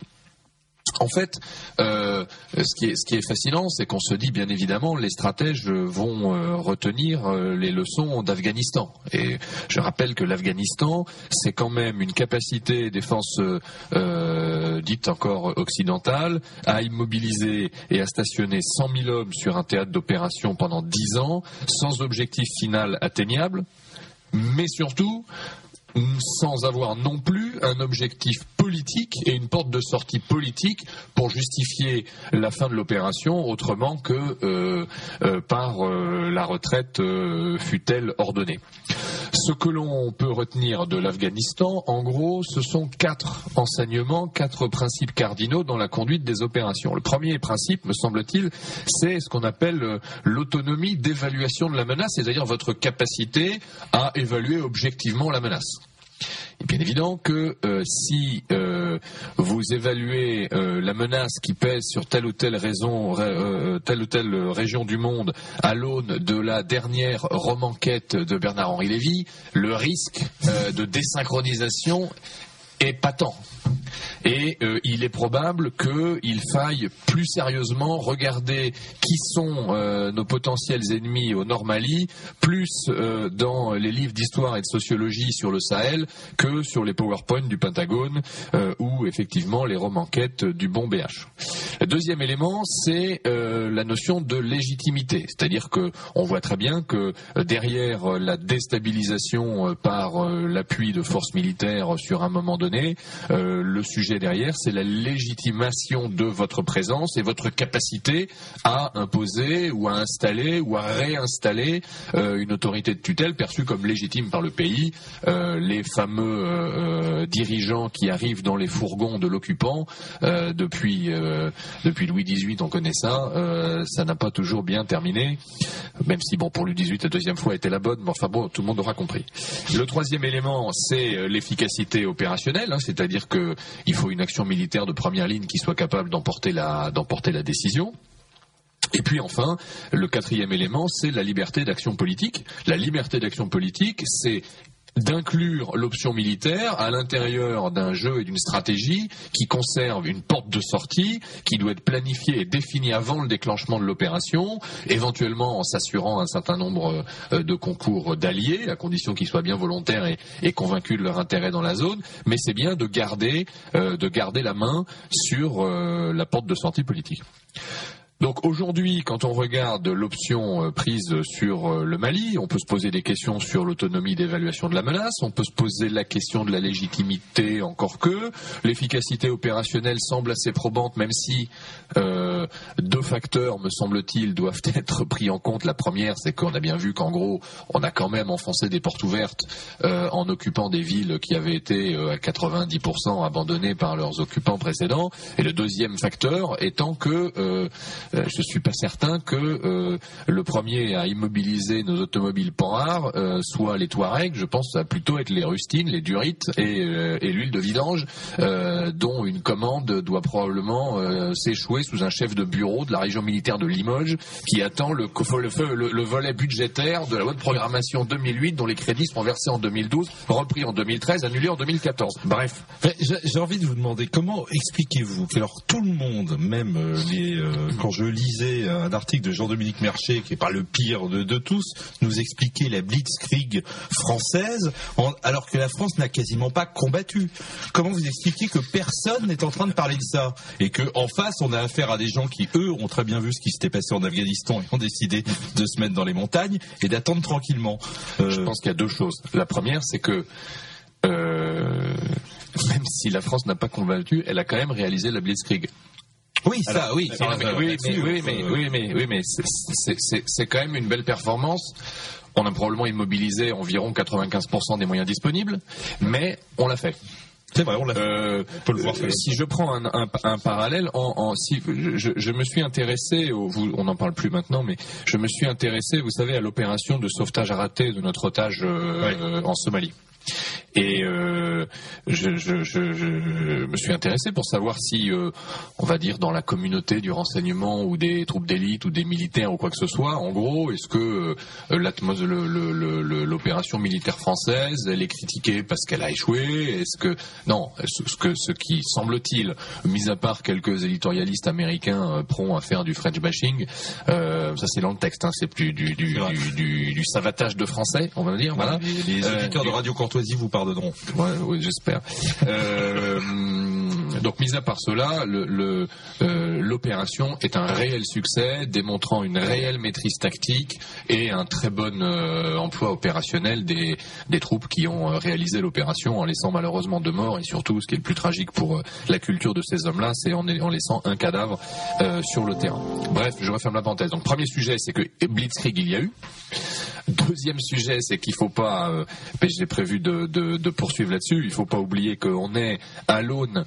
En fait, euh, ce qui est, ce qui est fascinant, c'est qu'on se dit bien évidemment les stratèges vont euh, retenir euh, les leçons d'Afghanistan. Et je rappelle que l'Afghanistan, c'est quand même une capacité des forces euh, dites encore occidentales à immobiliser et à stationner cent mille hommes sur un théâtre d'opération pendant dix ans, sans objectif final atteignable, mais surtout sans avoir non plus un objectif politique et une porte de sortie politique pour justifier la fin de l'opération autrement que euh, euh, par euh, la retraite euh, fût-elle ordonnée. Ce que l'on peut retenir de l'Afghanistan, en gros, ce sont quatre enseignements, quatre principes cardinaux dans la conduite des opérations. Le premier principe, me semble-t-il, c'est ce qu'on appelle l'autonomie d'évaluation de la menace, c'est-à-dire votre capacité à évaluer objectivement la menace. Il est bien évident que euh, si euh, vous évaluez euh, la menace qui pèse sur telle ou telle raison, euh, telle ou telle région du monde à l'aune de la dernière romanquette de Bernard-Henri Lévy, le risque euh, de désynchronisation est patent. Et euh, il est probable qu'il faille plus sérieusement regarder qui sont euh, nos potentiels ennemis au Nord Mali, plus euh, dans les livres d'histoire et de sociologie sur le Sahel que sur les PowerPoint du Pentagone euh, ou effectivement les romanquettes du bon B H. Le deuxième élément, c'est euh, la notion de légitimité, c'est-à-dire que on voit très bien que euh, derrière euh, la déstabilisation euh, par euh, l'appui de forces militaires sur un moment donné, euh, le sujet derrière, c'est la légitimation de votre présence et votre capacité à imposer ou à installer ou à réinstaller euh, une autorité de tutelle perçue comme légitime par le pays. Euh, les fameux euh, dirigeants qui arrivent dans les fourgons de l'occupant, euh, depuis euh, depuis Louis dix-huit, on connaît ça, euh, ça n'a pas toujours bien terminé, même si bon pour Louis dix-huit la deuxième fois était la bonne, mais enfin bon, tout le monde aura compris. Le troisième élément, c'est l'efficacité opérationnelle, hein, c'est-à-dire que il faut une action militaire de première ligne qui soit capable d'emporter la d'emporter la décision. Et puis enfin, le quatrième élément, c'est la liberté d'action politique. La liberté d'action politique, c'est d'inclure l'option militaire à l'intérieur d'un jeu et d'une stratégie qui conserve une porte de sortie qui doit être planifiée et définie avant le déclenchement de l'opération, éventuellement en s'assurant un certain nombre de concours d'alliés, à condition qu'ils soient bien volontaires et, et convaincus de leur intérêt dans la zone, mais c'est bien de garder, euh, de garder la main sur euh, la porte de sortie politique. Donc aujourd'hui, quand on regarde l'option prise sur le Mali, on peut se poser des questions sur l'autonomie d'évaluation de la menace, on peut se poser la question de la légitimité, encore que l'efficacité opérationnelle semble assez probante, même si euh, deux facteurs, me semble-t-il, doivent être pris en compte. La première, c'est qu'on a bien vu qu'en gros, on a quand même enfoncé des portes ouvertes euh, en occupant des villes qui avaient été euh, à quatre-vingt-dix pour cent abandonnées par leurs occupants précédents. Et le deuxième facteur étant que euh, je ne suis pas certain que euh, le premier à immobiliser nos automobiles Panhard euh, soit les Touaregs. Je pense que ça va plutôt être les rustines, les durites et, euh, et l'huile de vidange, euh, dont une commande doit probablement euh, s'échouer sous un chef de bureau de la région militaire de Limoges qui attend le, le, le, le volet budgétaire de la loi de programmation deux mille huit dont les crédits seront versés en deux mille douze, repris en deux mille treize, annulés en deux mille quatorze. Bref. J'ai envie de vous demander comment expliquez-vous que alors tout le monde, même euh, les euh, quand je lisais un article de Jean-Dominique Mercier, qui n'est pas le pire de, de tous, nous expliquait la blitzkrieg française, en, alors que la France n'a quasiment pas combattu. Comment vous expliquez que personne n'est en train de parler de ça et que en face, on a affaire à des gens qui, eux, ont très bien vu ce qui s'était passé en Afghanistan et ont décidé de se mettre dans les montagnes et d'attendre tranquillement. Euh... Je pense qu'il y a deux choses. La première, c'est que euh, même si la France n'a pas combattu, elle a quand même réalisé la blitzkrieg. Oui, ça, Alors, oui. Ça, oui, mais, oui, mais, oui, mais, oui, mais, oui, mais c'est, c'est, c'est, c'est quand même une belle performance. On a probablement immobilisé environ quatre-vingt-quinze pour cent des moyens disponibles, mais on l'a fait. C'est vrai, on l'a fait. Euh, on peut le voir. Euh, si je prends un, un, un parallèle, en, en, si je, je me suis intéressé, au, vous, on n'en parle plus maintenant, mais je me suis intéressé, vous savez, à l'opération de sauvetage raté de notre otage euh, ouais. euh, en Somalie. Et euh, je, je, je, je me suis intéressé pour savoir si, euh, on va dire, dans la communauté du renseignement ou des troupes d'élite ou des militaires ou quoi que ce soit, en gros, est-ce que euh, l'atmos- le, le, le, l'opération militaire française, elle est critiquée parce qu'elle a échoué? Est-ce que non, ce, que, ce qui semble-t-il, mis à part quelques éditorialistes américains euh, prompts à faire du French bashing, euh, ça c'est dans le texte, hein, c'est plus du, du, du, du, du savatage de français, on va dire. Voilà. Les, les auditeurs euh, de Radio Courtoisie vous pardonneront. Ouais, oui, j'espère. Euh, donc, mis à part cela, le, le, euh, l'opération est un réel succès, démontrant une réelle maîtrise tactique et un très bon euh, emploi opérationnel des, des troupes qui ont euh, réalisé l'opération, en laissant malheureusement deux morts, et surtout, ce qui est le plus tragique pour euh, la culture de ces hommes-là, c'est en, en laissant un cadavre euh, sur le terrain. Bref, je referme la parenthèse. Donc, premier sujet, c'est que blitzkrieg il y a eu. Deuxième sujet, c'est qu'il faut pas, euh, j'ai prévu de, de, de poursuivre là-dessus, il faut pas oublier qu'on est à l'aune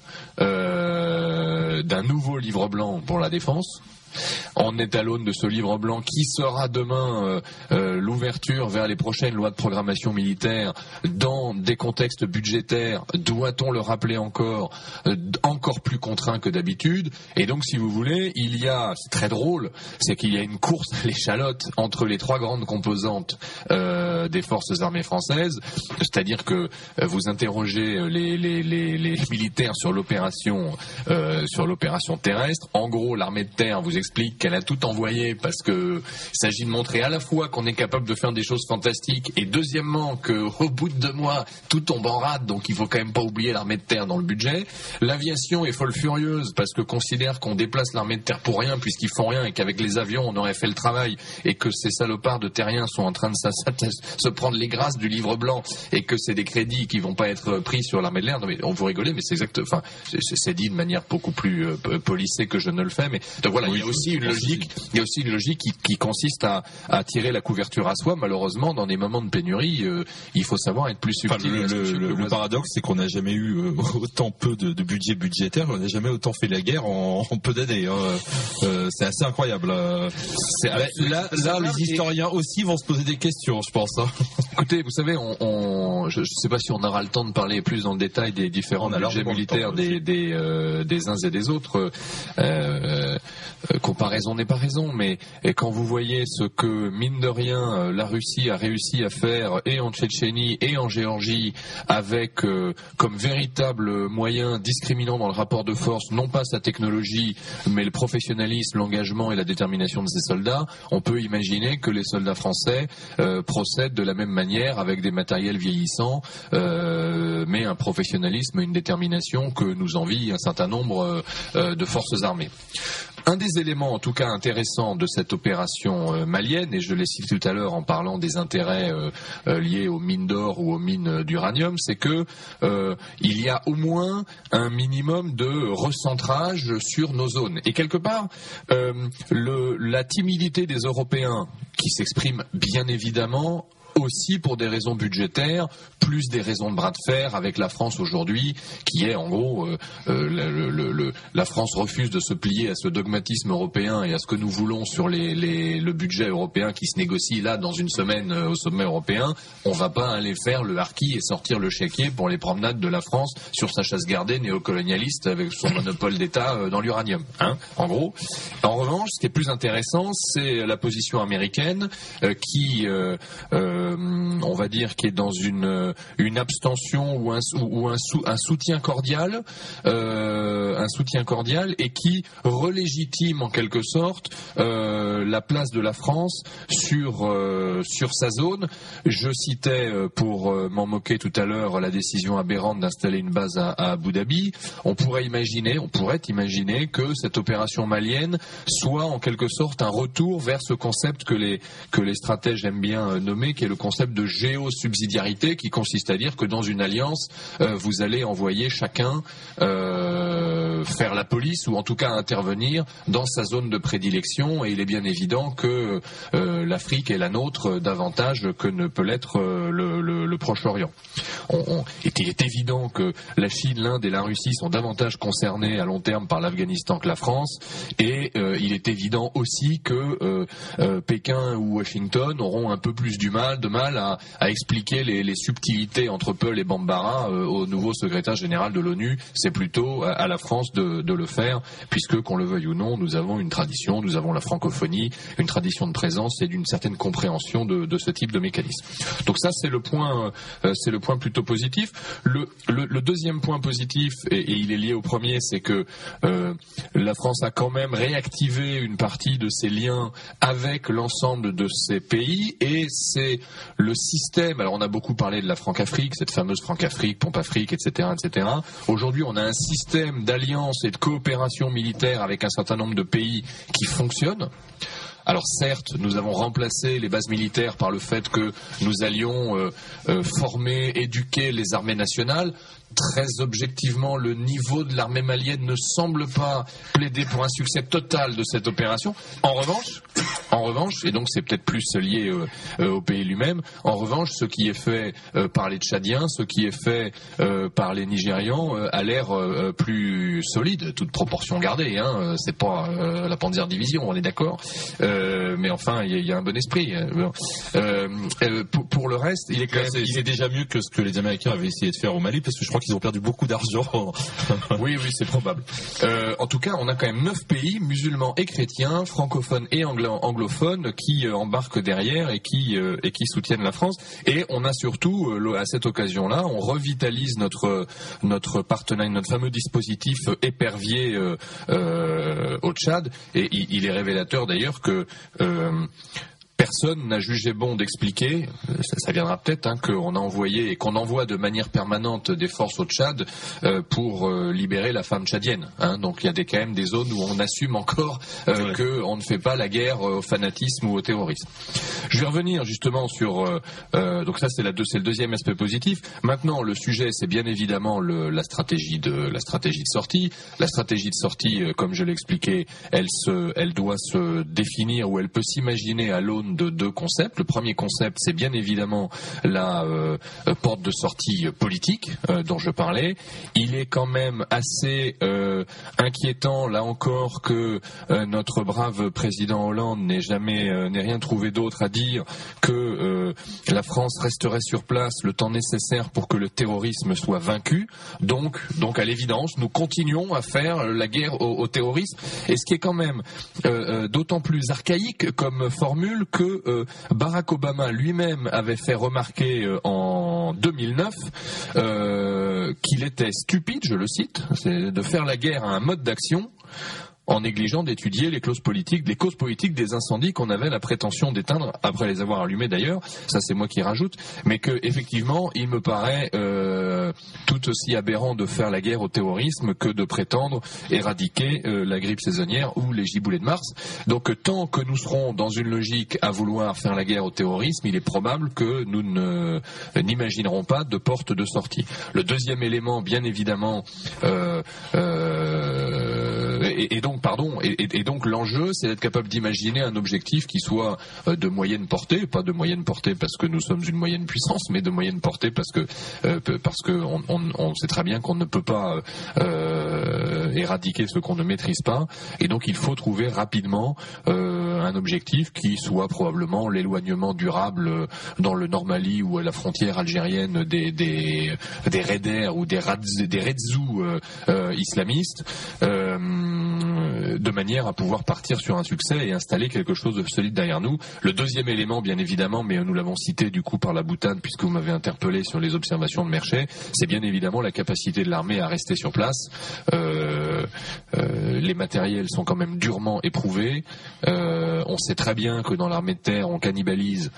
euh, d'un nouveau livre blanc pour la défense. On est à l'aune de ce livre blanc qui sera demain euh, euh, l'ouverture vers les prochaines lois de programmation militaire dans des contextes budgétaires, doit-on le rappeler encore, euh, encore plus contraints que d'habitude. Et donc, si vous voulez, il y a, c'est très drôle, c'est qu'il y a une course à l'échalote entre les trois grandes composantes euh, des forces armées françaises, c'est-à-dire que euh, vous interrogez les, les, les, les militaires sur l'opération, euh, sur l'opération terrestre. En gros, l'armée de terre vous explique explique qu'elle a tout envoyé parce que il s'agit de montrer à la fois qu'on est capable de faire des choses fantastiques et deuxièmement qu'au bout de deux mois tout tombe en rade, donc il faut quand même pas oublier l'armée de terre dans le budget. L'aviation est folle furieuse parce que considère qu'on déplace l'armée de terre pour rien puisqu'ils font rien et qu'avec les avions on aurait fait le travail et que ces salopards de terriens sont en train de se prendre les grâces du livre blanc et que c'est des crédits qui vont pas être pris sur l'armée de l'air. Non mais on vous rigolez, mais c'est exact. Enfin, c'est, c'est dit de manière beaucoup plus euh, polissée que je ne le fais. Mais donc voilà, oui, il y a aussi une logique. Il y a aussi une logique qui, qui consiste à, à tirer la couverture à soi. Malheureusement, dans des moments de pénurie, euh, il faut savoir être plus subtil. Enfin, le, le, le, le paradoxe, c'est qu'on n'a jamais eu euh, autant peu de, de budget budgétaire. On n'a jamais autant fait la guerre en, en peu d'années. Hein. Euh, c'est assez incroyable. C'est, là, là, là les historiens aussi vont se poser des questions, je pense. Hein. Écoutez, vous savez, on, on, je ne sais pas si on aura le temps de parler plus dans le détail des différents budgets militaires des, des, euh, des uns et des autres. Euh, euh, comparaison n'est pas raison, mais quand vous voyez ce que, mine de rien, la Russie a réussi à faire et en Tchétchénie et en Géorgie avec euh, comme véritable moyen discriminant dans le rapport de force, non pas sa technologie, mais le professionnalisme, l'engagement et la détermination de ses soldats, on peut imaginer que les soldats français euh, procèdent de la même manière avec des matériels vieillissants, euh, mais un professionnalisme et une détermination que nous envient un certain nombre euh, de forces armées. Un des éléments, en tout cas intéressants, de cette opération euh, malienne, et je l'ai cité tout à l'heure en parlant des intérêts euh, euh, liés aux mines d'or ou aux mines d'uranium, c'est que euh, il y a au moins un minimum de recentrage sur nos zones. Et quelque part, euh, le, la timidité des Européens, qui s'exprime bien évidemment aussi pour des raisons budgétaires, plus des raisons de bras de fer avec la France aujourd'hui, qui est en gros, euh, euh, le, le, le, la France refuse de se plier à ce dogmatisme européen et à ce que nous voulons sur les, les, le budget européen qui se négocie là dans une semaine euh, au sommet européen. On va pas aller faire le harki et sortir le chéquier pour les promenades de la France sur sa chasse gardée néocolonialiste avec son monopole d'État euh, dans l'uranium. Hein, en gros. En revanche, ce qui est plus intéressant, c'est la position américaine euh, qui euh, euh, on va dire qui est dans une une abstention ou un ou un, un soutien cordial, euh, un soutien cordial et qui relégitime en quelque sorte euh, la place de la France sur euh, sur sa zone. Je citais pour m'en moquer tout à l'heure la décision aberrante d'installer une base à, à Abu Dhabi. On pourrait imaginer, on pourrait imaginer que cette opération malienne soit en quelque sorte un retour vers ce concept que les que les stratèges aiment bien nommer, qui est le concept de géosubsidiarité, qui consiste à dire que dans une alliance, euh, vous allez envoyer chacun euh, faire la police ou en tout cas intervenir dans sa zone de prédilection. Et il est bien évident que euh, l'Afrique est la nôtre davantage que ne peut l'être euh, le, le, le Proche-Orient. On, on, il est évident que la Chine, l'Inde et la Russie sont davantage concernés à long terme par l'Afghanistan que la France. Et euh, il est évident aussi que euh, euh, Pékin ou Washington auront un peu plus du mal, de mal à, à expliquer les, les subtilités entre Peul et Bambara euh, au nouveau secrétaire général de l'ONU. C'est plutôt à, à la France de, de le faire, puisque qu'on le veuille ou non, nous avons une tradition, nous avons la francophonie, une tradition de présence et d'une certaine compréhension de, de ce type de mécanisme. Donc ça, c'est le point, euh, c'est le point plutôt positif. Le, le, le deuxième point positif, et, et il est lié au premier, c'est que euh, la France a quand même réactivé une partie de ses liens avec l'ensemble de ces pays, et c'est le système. Alors on a beaucoup parlé de la Franc-Afrique, cette fameuse Franc-Afrique, Pompe-Afrique, et cetera, et cetera. Aujourd'hui, on a un système d'alliance et de coopération militaire avec un certain nombre de pays qui fonctionne. Alors certes, nous avons remplacé les bases militaires par le fait que nous allions euh, euh, former, éduquer les armées nationales. Très objectivement, le niveau de l'armée malienne ne semble pas plaider pour un succès total de cette opération. En revanche, en revanche, et donc c'est peut-être plus lié euh, euh, au pays lui-même, en revanche, ce qui est fait euh, par les Tchadiens, ce qui est fait euh, par les Nigérians euh, a l'air euh, plus solide, toute proportion gardée. Hein, c'est pas euh, la Panzer Division, on est d'accord. Euh, mais enfin, il y, y a un bon esprit. Euh, euh, pour, pour le reste, il est quand même... Il est déjà mieux que ce que les Américains avaient essayé de faire au Mali, parce que je crois crois qu'ils ont perdu beaucoup d'argent. Oui, oui, c'est probable. Euh, en tout cas, on a quand même neuf pays, musulmans et chrétiens, francophones et anglo- anglophones, qui euh, embarquent derrière et qui euh, et qui soutiennent la France. Et on a surtout, euh, à cette occasion-là, on revitalise notre notre partenariat, notre fameux dispositif épervier euh, euh, au Tchad. Et il, il est révélateur d'ailleurs que euh, personne n'a jugé bon d'expliquer, ça, ça viendra peut-être, hein, qu'on a envoyé et qu'on envoie de manière permanente des forces au Tchad euh, pour euh, libérer la femme tchadienne. Hein. Donc il y a des, quand même des zones où on assume encore euh, qu'on ne fait pas la guerre au fanatisme ou au terrorisme. Je vais revenir justement sur... Euh, euh, donc ça c'est, la deux, c'est le deuxième aspect positif. Maintenant le sujet c'est bien évidemment le, la, stratégie de, la stratégie de sortie. La stratégie de sortie, euh, comme je l'ai expliqué, elle, se, elle doit se définir ou elle peut s'imaginer à l'aune de deux concepts. Le premier concept, c'est bien évidemment la euh, porte de sortie politique euh, dont je parlais. Il est quand même assez euh, inquiétant, là encore, que euh, notre brave président Hollande n'ait jamais euh, n'ait rien trouvé d'autre à dire que euh, la France resterait sur place le temps nécessaire pour que le terrorisme soit vaincu. Donc, donc à l'évidence, nous continuons à faire la guerre au, au terrorisme. Et ce qui est quand même euh, euh, d'autant plus archaïque comme formule que euh, Barack Obama lui-même avait fait remarquer euh, en deux mille neuf euh, qu'il était stupide, je le cite, c'est de faire la guerre à un mode d'action en négligeant d'étudier les causes politiques, les causes politiques des incendies qu'on avait la prétention d'éteindre après les avoir allumés d'ailleurs. Ça c'est moi qui rajoute, mais que effectivement il me paraît euh, tout aussi aberrant de faire la guerre au terrorisme que de prétendre éradiquer euh, la grippe saisonnière ou les giboulées de mars. Donc tant que nous serons dans une logique à vouloir faire la guerre au terrorisme, il est probable que nous ne n'imaginerons pas de porte de sortie. Le deuxième élément, bien évidemment, euh, euh, et, et donc pardon, et, et donc l'enjeu, c'est d'être capable d'imaginer un objectif qui soit de moyenne portée, pas de moyenne portée parce que nous sommes une moyenne puissance, mais de moyenne portée parce que euh, parce que on, on, on sait très bien qu'on ne peut pas euh, éradiquer ce qu'on ne maîtrise pas, et donc il faut trouver rapidement euh, un objectif qui soit probablement l'éloignement durable dans le Nord-Mali ou à la frontière algérienne des des des raiders ou des radz, des redzous euh, euh, islamistes. Euh, de manière à pouvoir partir sur un succès et installer quelque chose de solide derrière nous. Le deuxième élément, bien évidemment, mais nous l'avons cité du coup par la boutade puisque vous m'avez interpellé sur les observations de Merchet, c'est bien évidemment la capacité de l'armée à rester sur place. Euh, euh, les matériels sont quand même durement éprouvés. Euh, on sait très bien que dans l'armée de terre, on cannibalise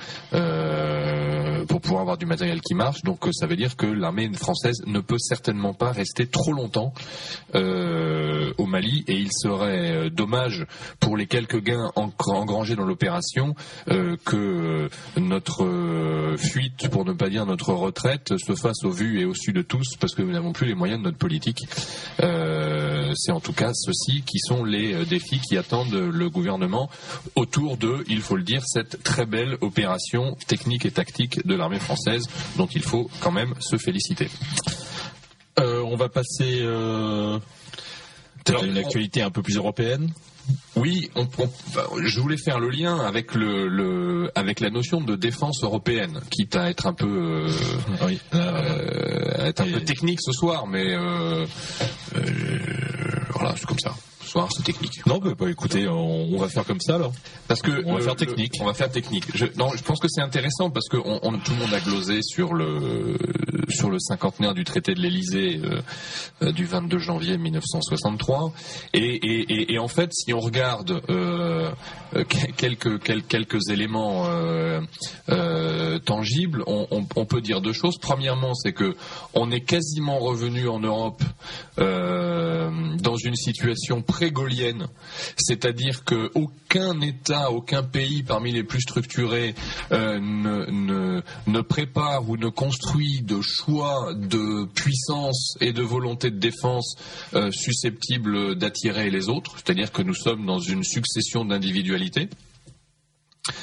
euh, pour pouvoir avoir du matériel qui marche. Donc ça veut dire que l'armée française ne peut certainement pas rester trop longtemps euh, au Mali, et il serait dommage pour les quelques gains engrangés dans l'opération euh, que notre fuite, pour ne pas dire notre retraite, se fasse au vu et au su de tous, parce que nous n'avons plus les moyens de notre politique. Euh, c'est en tout cas ceux-ci qui sont les défis qui attendent le gouvernement autour de, il faut le dire, cette très belle opération technique et tactique de l'armée française dont il faut quand même se féliciter. Euh, on va passer euh, peut-être à une actualité un peu plus européenne. Oui, on, on, je voulais faire le lien avec le, le avec la notion de défense européenne, quitte à être un peu euh, oui, euh, être un et... peu technique ce soir, mais euh, euh, voilà, c'est comme ça. Ce soir, c'est technique. Non, bah, bah écoutez, on, on va faire comme ça alors. Parce que on va euh, faire technique. Le, on va faire technique. Je, non, je pense que c'est intéressant parce que on, on, tout le monde a glosé sur le sur le cinquantenaire du traité de l'Élysée euh, du vingt-deux janvier mille neuf cent soixante-trois. Et, et, et, et en fait, si on regarde euh, quelques, quelques quelques éléments euh, euh, tangibles, on, on, on peut dire deux choses. Premièrement, c'est que on est quasiment revenu en Europe euh, dans une situation pré-gaulienne, c'est-à-dire que aucun État, aucun pays parmi les plus structurés euh, ne, ne, ne prépare ou ne construit de choix de puissance et de volonté de défense euh, susceptibles d'attirer les autres, c'est-à-dire que nous sommes dans une succession d'individualités.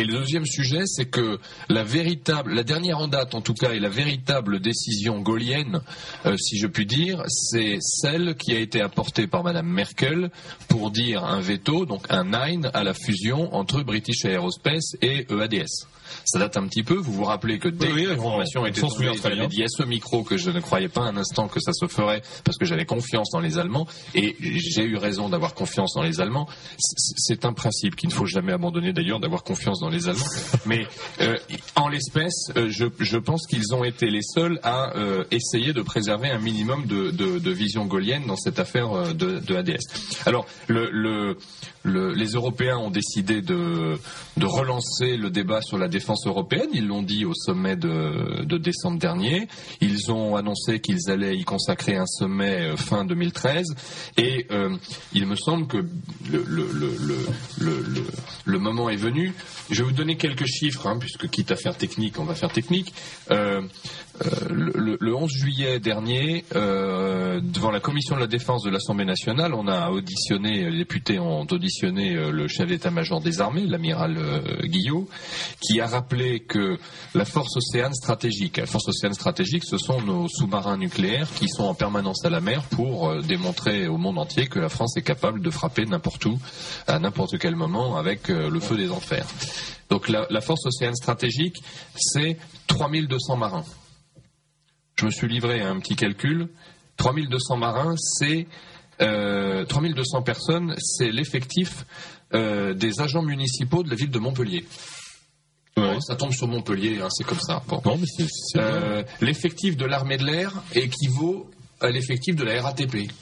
Et le deuxième sujet, c'est que la véritable, la dernière en date en tout cas, et la véritable décision gaullienne, euh, si je puis dire, c'est celle qui a été apportée par Madame Merkel pour dire un veto, donc un Nein à la fusion entre British Aerospace et E A D S. Ça date un petit peu. Vous vous rappelez que dès oui, que l'information était tombée, j'avais dit à ce micro que je ne croyais pas un instant que ça se ferait parce que j'avais confiance dans les Allemands, et j'ai eu raison d'avoir confiance dans les Allemands. C'est un principe qu'il ne faut jamais abandonner d'ailleurs, d'avoir confiance dans les Allemands. Mais euh, en l'espèce, euh, je, je pense qu'ils ont été les seuls à euh, essayer de préserver un minimum de, de, de vision gaullienne dans cette affaire de, de A D S. Alors, le, le, le, les Européens ont décidé de, de relancer le débat sur la défense européenne. Ils l'ont dit au sommet de, de décembre dernier. Ils ont annoncé qu'ils allaient y consacrer un sommet fin deux mille treize. Et euh, il me semble que le, le, le, le, le, le moment est venu. Je vais vous donner quelques chiffres, hein, puisque quitte à faire technique, on va faire technique. Euh, euh, le, le onze juillet dernier, euh, devant la commission de la défense de l'Assemblée nationale, on a auditionné, les députés ont auditionné euh, le chef d'état-major des armées, l'amiral euh, Guillot, qui a rappelé que la force océane stratégique, la force océane stratégique, ce sont nos sous-marins nucléaires qui sont en permanence à la mer pour euh, démontrer au monde entier que la France est capable de frapper n'importe où, à n'importe quel moment, avec euh, le feu des enfers. Donc la, la force océane stratégique, c'est trois mille deux cents marins. Je me suis livré à un petit calcul. trois mille deux cents marins, c'est euh, trois mille deux cents personnes, c'est l'effectif euh, des agents municipaux de la ville de Montpellier. Ouais. Bon, ça tombe sur Montpellier, hein, c'est comme ça. Bon. Non, mais c'est, c'est euh, l'effectif de l'armée de l'air équivaut à l'effectif de la R A T P.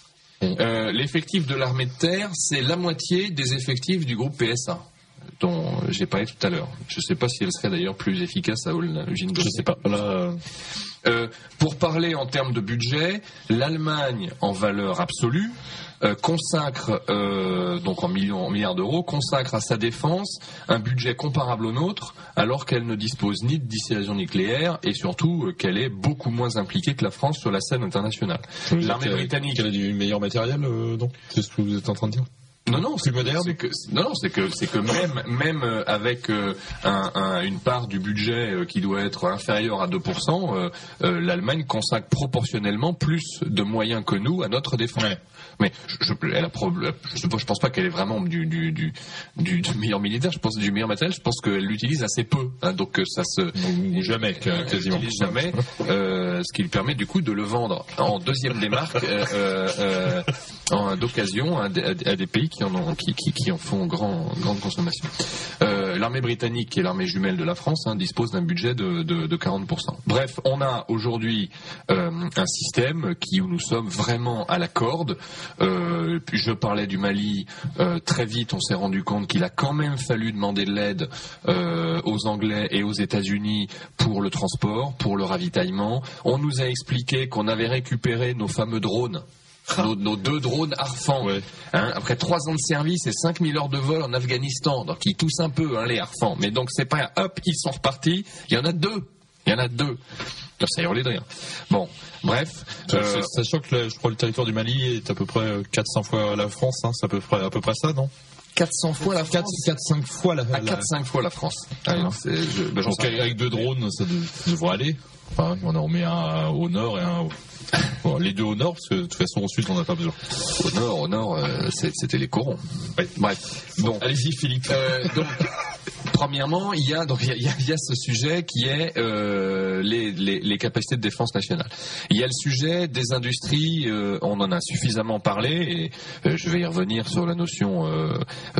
Euh, l'effectif de l'armée de terre, c'est la moitié des effectifs du groupe P S A, dont j'ai parlé tout à l'heure. Je ne sais pas si elle serait d'ailleurs plus efficace à Olin-Eugène. Je ne sais pas. Là... Euh, pour parler en termes de budget, l'Allemagne, en valeur absolue, euh, consacre, euh, donc en millions, en milliards d'euros, consacre à sa défense un budget comparable au nôtre, alors qu'elle ne dispose ni de dissuasion nucléaire et surtout euh, qu'elle est beaucoup moins impliquée que la France sur la scène internationale. L'armée britannique, elle a du meilleur matériel, euh, donc c'est ce que vous êtes en train de dire? Non, non, c'est moderne. C'est que, non, non, c'est que, c'est que même, même avec euh, un, un, une part du budget euh, qui doit être inférieure à deux pour cent, euh, euh, l'Allemagne consacre proportionnellement plus de moyens que nous à notre défense. Ouais. Mais je, je, elle a, je, je pense pas qu'elle est vraiment du, du, du, du, du meilleur militaire. Je pense du meilleur matériel. Je pense qu'elle l'utilise assez peu. Hein, donc ça se ou jamais, euh, quasiment jamais. Euh, ce qui lui permet du coup de le vendre en deuxième des marques euh, euh, en, d'occasion à, à, à des pays qui en ont, qui, qui, qui en font grand, grande consommation. Euh, l'armée britannique, qui est l'armée jumelle de la France, hein, dispose d'un budget de, de, de quarante pour cent. Bref, on a aujourd'hui euh, un système qui où nous sommes vraiment à la corde. Euh, je parlais du Mali, euh, très vite on s'est rendu compte qu'il a quand même fallu demander de l'aide euh, aux Anglais et aux États-Unis pour le transport, pour le ravitaillement. On nous a expliqué qu'on avait récupéré nos fameux drones. Nos, nos deux drones Harfang, ouais. hein, après trois ans de service et cinq mille heures de vol en Afghanistan, donc ils toussent un peu hein, les Harfang, mais donc c'est pas hop, ils sont repartis, il y en a deux, il y en a deux. Ça hurlait de rien. Bon, bref. Euh, sachant que le, je crois le territoire du Mali est à peu près quatre cents fois la France, hein, c'est à peu près, à peu près ça, non? quatre cents fois la France. quatre à cinq fois la, à quatre à cinq fois la France. Allez, c'est, je, ben, donc avec deux drones, ça devrait aller. Enfin, on en met un au nord et un au... Bon, les deux au nord, parce que de toute façon au sud on n'a pas besoin. Au nord, au nord, euh, c'était les corons. Ouais. Bref. Bon, allez-y Philippe. Euh, donc, premièrement, il y a donc il y a, il y a ce sujet qui est euh, les, les, les capacités de défense nationale. Il y a le sujet des industries. Euh, on en a suffisamment parlé et euh, je vais y revenir sur la notion euh,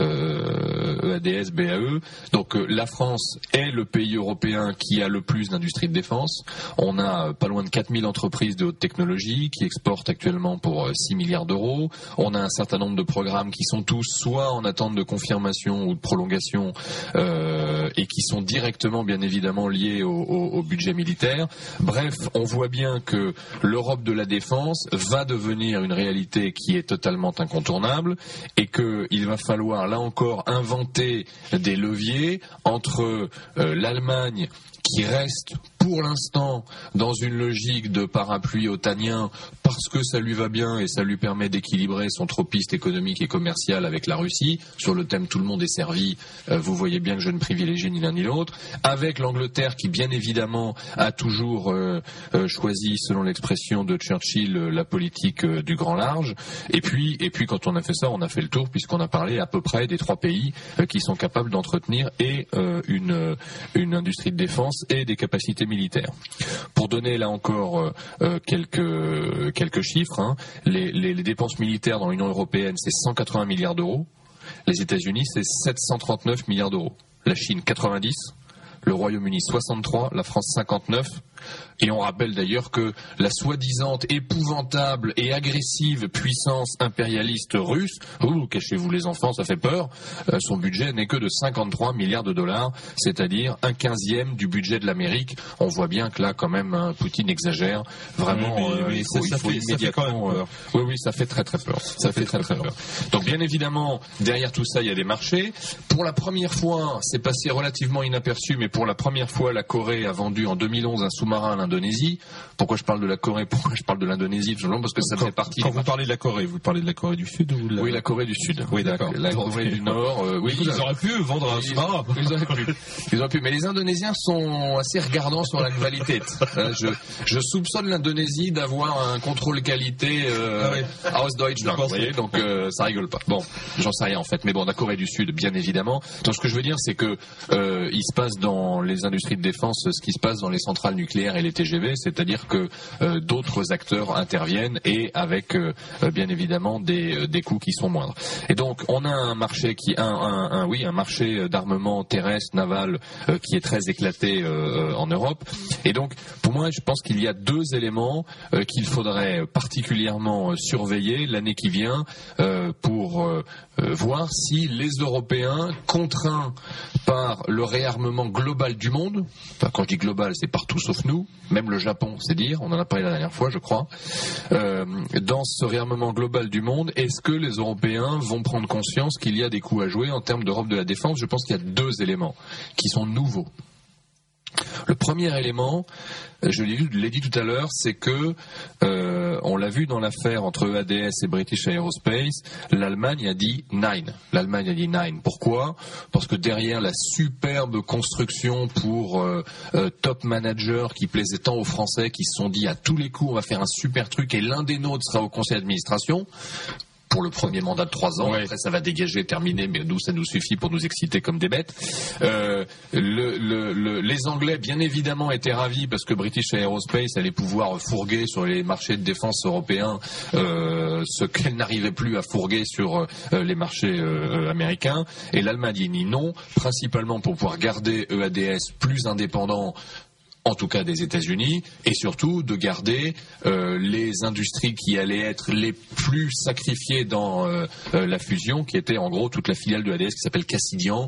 euh, E A D S, B A E. Donc euh, la France est le pays européen qui a le plus d'industries de défense. On a euh, pas loin de quatre mille entreprises de haute technologie qui exportent actuellement pour euh, six milliards d'euros. On a un certain nombre de programmes qui sont tous soit en attente de confirmation ou de prolongation. Euh, et qui sont directement bien évidemment liés au, au, au budget militaire. Bref, on voit bien que l'Europe de la défense va devenir une réalité qui est totalement incontournable et qu'il va falloir là encore inventer des leviers entre euh, l'Allemagne qui reste pour l'instant dans une logique de parapluie otanien parce que ça lui va bien et ça lui permet d'équilibrer son tropisme économique et commercial avec la Russie. Sur le thème tout le monde est servi, euh, vous voyez bien que je ne privilégie ni l'un ni l'autre. Avec l'Angleterre qui bien évidemment a toujours euh, euh, choisi, selon l'expression de Churchill, euh, la politique euh, du grand large. Et puis, et puis quand on a fait ça, on a fait le tour puisqu'on a parlé à peu près des trois pays euh, qui sont capables d'entretenir et euh, une, euh, une industrie de défense et des capacités militaires. Pour donner là encore euh, quelques, quelques chiffres, hein, les, les, les dépenses militaires dans l'Union européenne, c'est cent quatre-vingts milliards d'euros. Les États-Unis, c'est sept cent trente-neuf milliards d'euros. La Chine, quatre-vingt-dix. Le Royaume-Uni, soixante-trois. La France, cinquante-neuf. Et on rappelle d'ailleurs que la soi-disant épouvantable et agressive puissance impérialiste russe, ouh, cachez-vous les enfants, ça fait peur, euh, son budget n'est que de cinquante-trois milliards de dollars, c'est-à-dire un quinzième du budget de l'Amérique. On voit bien que là, quand même, hein, Poutine exagère. Vraiment, oui, mais, euh, mais il faut, ça, il faut fait, immédiatement... ça fait quand même peur. Euh, oui, oui, ça fait très très peur. Ça, ça fait, fait très très peur. peur. Donc bien évidemment, derrière tout ça, il y a des marchés. Pour la première fois, c'est passé relativement inaperçu, mais pour la première fois, la Corée a vendu en deux mille onze un sous-marin à l'Indonésie. Pourquoi je parle de la Corée? Pourquoi je parle de l'Indonésie? Tout simplement parce que ça quand, fait partie. Quand vous parlez de la Corée, vous parlez de la Corée du Sud ou de la... Oui, la Corée du Sud. Oui, d'accord. La, la Corée du Nord. Euh, oui, ils, ils auraient pu vendre un sous-marin. Ils, ils auraient pu. Ils auraient pu. Mais les Indonésiens sont assez regardants sur la qualité. je, je soupçonne l'Indonésie d'avoir un contrôle qualité euh, ah oui. Aus Deutschland. Vous voyez, donc euh, ça rigole pas. Bon, j'en sais rien en fait. Mais bon, la Corée du Sud, bien évidemment. Donc ce que je veux dire, c'est que euh, il se passe dans les industries de défense ce qui se passe dans les centrales nucléaires et les T G V, c'est-à-dire que euh, d'autres acteurs interviennent et avec euh, bien évidemment des, des coûts qui sont moindres. Et donc on a un marché qui un, un, un oui un marché d'armement terrestre naval euh, qui est très éclaté euh, en Europe. Et donc pour moi je pense qu'il y a deux éléments euh, qu'il faudrait particulièrement surveiller l'année qui vient euh, pour euh, voir si les Européens, contraints par le réarmement global du monde, enfin quand je dis global c'est partout sauf nous, même le Japon c'est dire, on en a parlé la dernière fois je crois, euh, dans ce réarmement global du monde, est-ce que les Européens vont prendre conscience qu'il y a des coups à jouer en termes d'Europe de la défense? Je pense qu'il y a deux éléments qui sont nouveaux. Le premier élément, je l'ai dit tout à l'heure, c'est que euh, on l'a vu dans l'affaire entre E A D S et British Aerospace, l'Allemagne a dit nine. L'Allemagne a dit nine. Pourquoi? Parce que derrière la superbe construction pour euh, euh, top managers qui plaisait tant aux Français, qui se sont dit à tous les coups on va faire un super truc et l'un des nôtres sera au conseil d'administration. Pour le premier mandat de trois ans, ouais. Après ça va dégager, terminer, mais nous ça nous suffit pour nous exciter comme des bêtes. Euh, le, le, le, les Anglais bien évidemment étaient ravis parce que British Aerospace allait pouvoir fourguer sur les marchés de défense européens euh, ce qu'elle n'arrivait plus à fourguer sur euh, les marchés euh, américains. Et l'Allemagne dit ni non, principalement pour pouvoir garder E A D S plus indépendant, en tout cas des États-Unis, et surtout de garder euh, les industries qui allaient être les plus sacrifiées dans euh, euh, la fusion, qui était en gros toute la filiale de A D S qui s'appelle Cassidian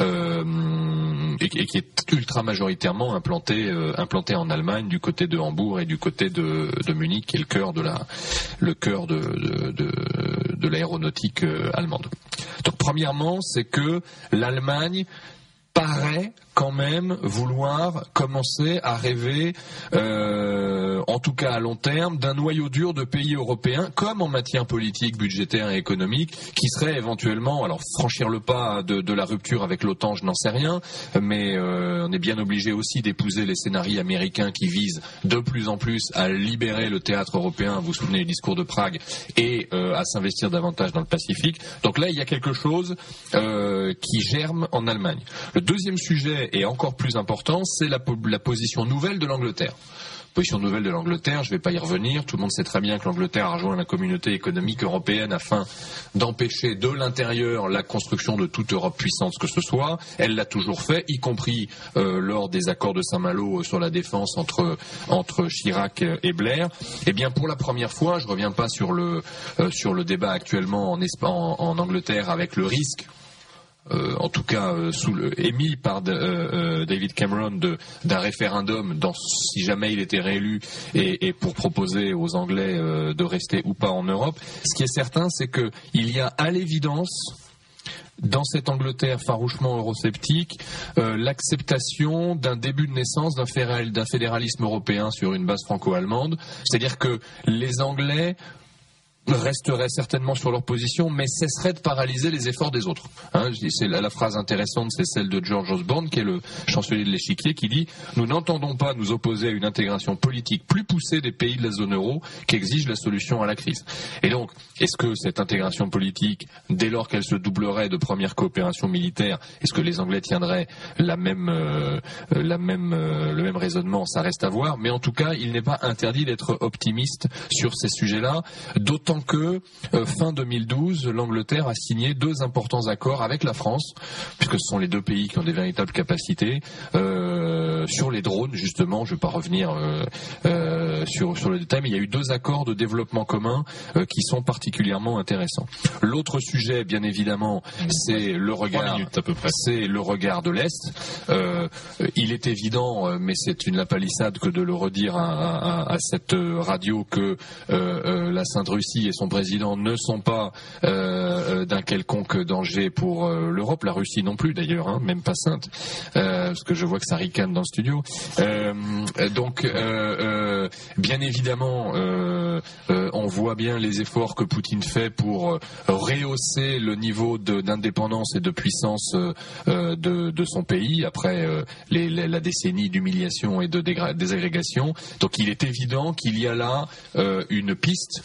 euh, et, et qui est ultra majoritairement implantée, euh, implantée en Allemagne, du côté de Hambourg et du côté de, de Munich, qui est le cœur de la, le cœur de, de, de, de l'aéronautique euh, allemande. Donc premièrement, c'est que l'Allemagne paraît quand même vouloir commencer à rêver, euh, en tout cas à long terme, d'un noyau dur de pays européens, comme en matière politique, budgétaire et économique, qui serait éventuellement, alors franchir le pas de, de la rupture avec l'OTAN, je n'en sais rien, mais euh, on est bien obligé aussi d'épouser les scénarios américains qui visent de plus en plus à libérer le théâtre européen, vous vous souvenez du discours de Prague, et euh, à s'investir davantage dans le Pacifique. Donc là, il y a quelque chose euh, qui germe en Allemagne. Le deuxième sujet, et encore plus important, c'est la, la position nouvelle de l'Angleterre. Position nouvelle de l'Angleterre, je ne vais pas y revenir, tout le monde sait très bien que l'Angleterre a rejoint la communauté économique européenne afin d'empêcher de l'intérieur la construction de toute Europe puissante que ce soit. Elle l'a toujours fait, y compris euh, lors des accords de Saint-Malo sur la défense entre, entre Chirac et Blair. Eh bien, pour la première fois, je ne reviens pas sur le, euh, sur le débat actuellement en, en, en Angleterre avec le risque, Euh, en tout cas euh, sous le, émis par de, euh, David Cameron de, d'un référendum dans, si jamais il était réélu et, et pour proposer aux Anglais euh, de rester ou pas en Europe. Ce qui est certain, c'est qu'il y a à l'évidence dans cette Angleterre farouchement eurosceptique, euh, l'acceptation d'un début de naissance d'un, fédéral, d'un fédéralisme européen sur une base franco-allemande. C'est-à-dire que les Anglais resteraient certainement sur leur position, mais cesseraient de paralyser les efforts des autres. Hein, c'est la, la phrase intéressante, c'est celle de George Osborne, qui est le chancelier de l'Échiquier, qui dit « Nous n'entendons pas nous opposer à une intégration politique plus poussée des pays de la zone euro qui exige la solution à la crise. » Et donc, est-ce que cette intégration politique, dès lors qu'elle se doublerait de premières coopérations militaires, est-ce que les Anglais tiendraient la même, euh, la même, euh, le même raisonnement? Ça reste à voir, mais en tout cas, il n'est pas interdit d'être optimiste sur ces sujets-là, d'autant que euh, fin deux mille douze, l'Angleterre a signé deux importants accords avec la France, puisque ce sont les deux pays qui ont des véritables capacités euh, sur les drones. Justement, je ne vais pas revenir euh, euh, sur sur le détail, mais il y a eu deux accords de développement commun euh, qui sont particulièrement intéressants. L'autre sujet, bien évidemment, c'est le regard, minutes à peu près. c'est le regard de l'Est. Euh, il est évident, mais c'est une lapalissade que de le redire à, à, à cette radio, que euh, euh, la Sainte Russie et son président ne sont pas euh, d'un quelconque danger pour euh, l'Europe, la Russie non plus d'ailleurs, hein, même pas sainte, euh, parce que je vois que ça ricane dans le studio. Euh, donc, euh, euh, bien évidemment, euh, euh, on voit bien les efforts que Poutine fait pour euh, rehausser le niveau de, d'indépendance et de puissance euh, de, de son pays après euh, les, les, la décennie d'humiliation et de dégra- désagrégation. Donc, il est évident qu'il y a là euh, une piste.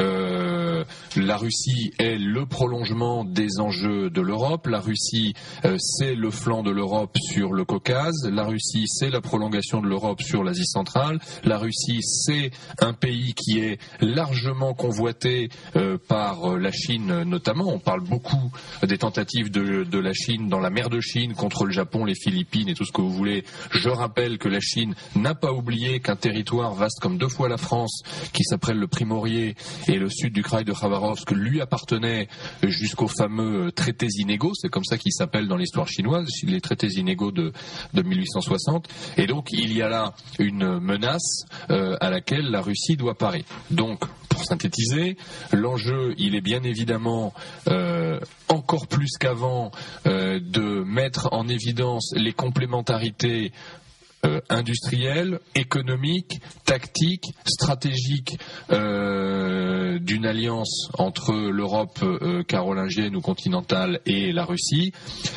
Euh, la Russie est le prolongement des enjeux de l'Europe. La Russie, euh, c'est le flanc de l'Europe sur le Caucase. La Russie, c'est la prolongation de l'Europe sur l'Asie centrale. La Russie, c'est un pays qui est largement convoité euh, par la Chine notamment. On parle beaucoup des tentatives de, de la Chine dans la mer de Chine contre le Japon, les Philippines et tout ce que vous voulez. Je rappelle que la Chine n'a pas oublié qu'un territoire vaste comme deux fois la France, qui s'appelle le Primorié, et le sud du Kraï de Khabarovsk lui appartenait jusqu'aux fameux traités inégaux, c'est comme ça qu'ils s'appellent dans l'histoire chinoise, les traités inégaux de, de mille huit cent soixante, et donc il y a là une menace euh, à laquelle la Russie doit parer. Donc, pour synthétiser, l'enjeu, il est bien évidemment euh, encore plus qu'avant euh, de mettre en évidence les complémentarités Euh, industrielle, économique, tactique, stratégique euh, d'une alliance entre l'Europe euh, carolingienne ou continentale et la Russie.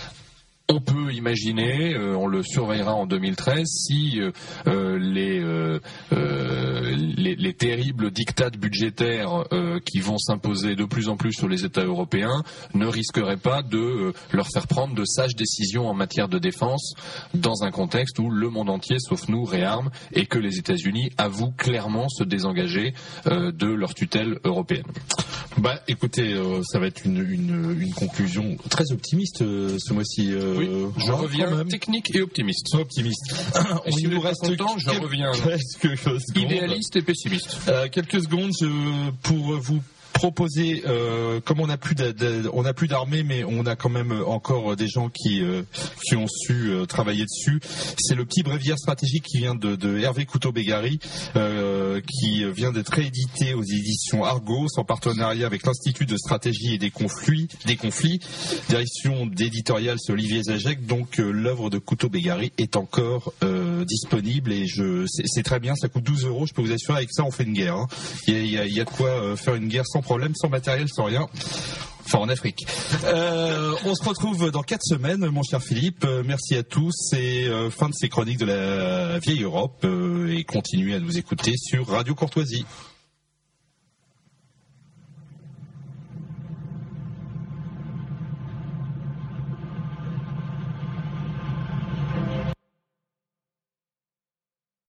On peut imaginer, euh, on le surveillera en deux mille treize, si euh, euh, les, euh, euh, les, les terribles diktats budgétaires euh, qui vont s'imposer de plus en plus sur les États européens ne risqueraient pas de euh, leur faire prendre de sages décisions en matière de défense dans un contexte où le monde entier, sauf nous, réarme et que les États-Unis avouent clairement se désengager euh, de leur tutelle européenne. Bah, écoutez, euh, ça va être une, une, une conclusion très optimiste euh, ce mois-ci. Euh, oui, je hein, reviens technique et optimiste. Optimiste. Et si il nous reste content, je reviens idéaliste et pessimiste. Euh, quelques secondes je, pour vous proposer, euh, comme on n'a plus d'a, d'a, on n'a plus d'armée, mais on a quand même encore des gens qui euh, qui ont su euh, travailler dessus. C'est le petit bréviaire stratégique qui vient de, de Hervé Couteau-Bégary, euh, qui vient d'être réédité aux éditions Argos en partenariat avec l'Institut de stratégie et des conflits, des conflits. Direction d'éditorial, c'est Olivier Zajek. Donc euh, l'œuvre de Couteau-Bégary est encore euh, disponible et je c'est, c'est très bien. Ça coûte douze euros. Je peux vous assurer, avec ça on fait une guerre. Hein. Il y a, il y a, il y a de quoi euh, faire une guerre sans problème, sans matériel, sans rien. Enfin, en Afrique. Euh, on se retrouve dans quatre semaines, mon cher Philippe. Euh, merci à tous et euh, fin de ces chroniques de la vieille Europe euh, et continuez à nous écouter sur Radio Courtoisie.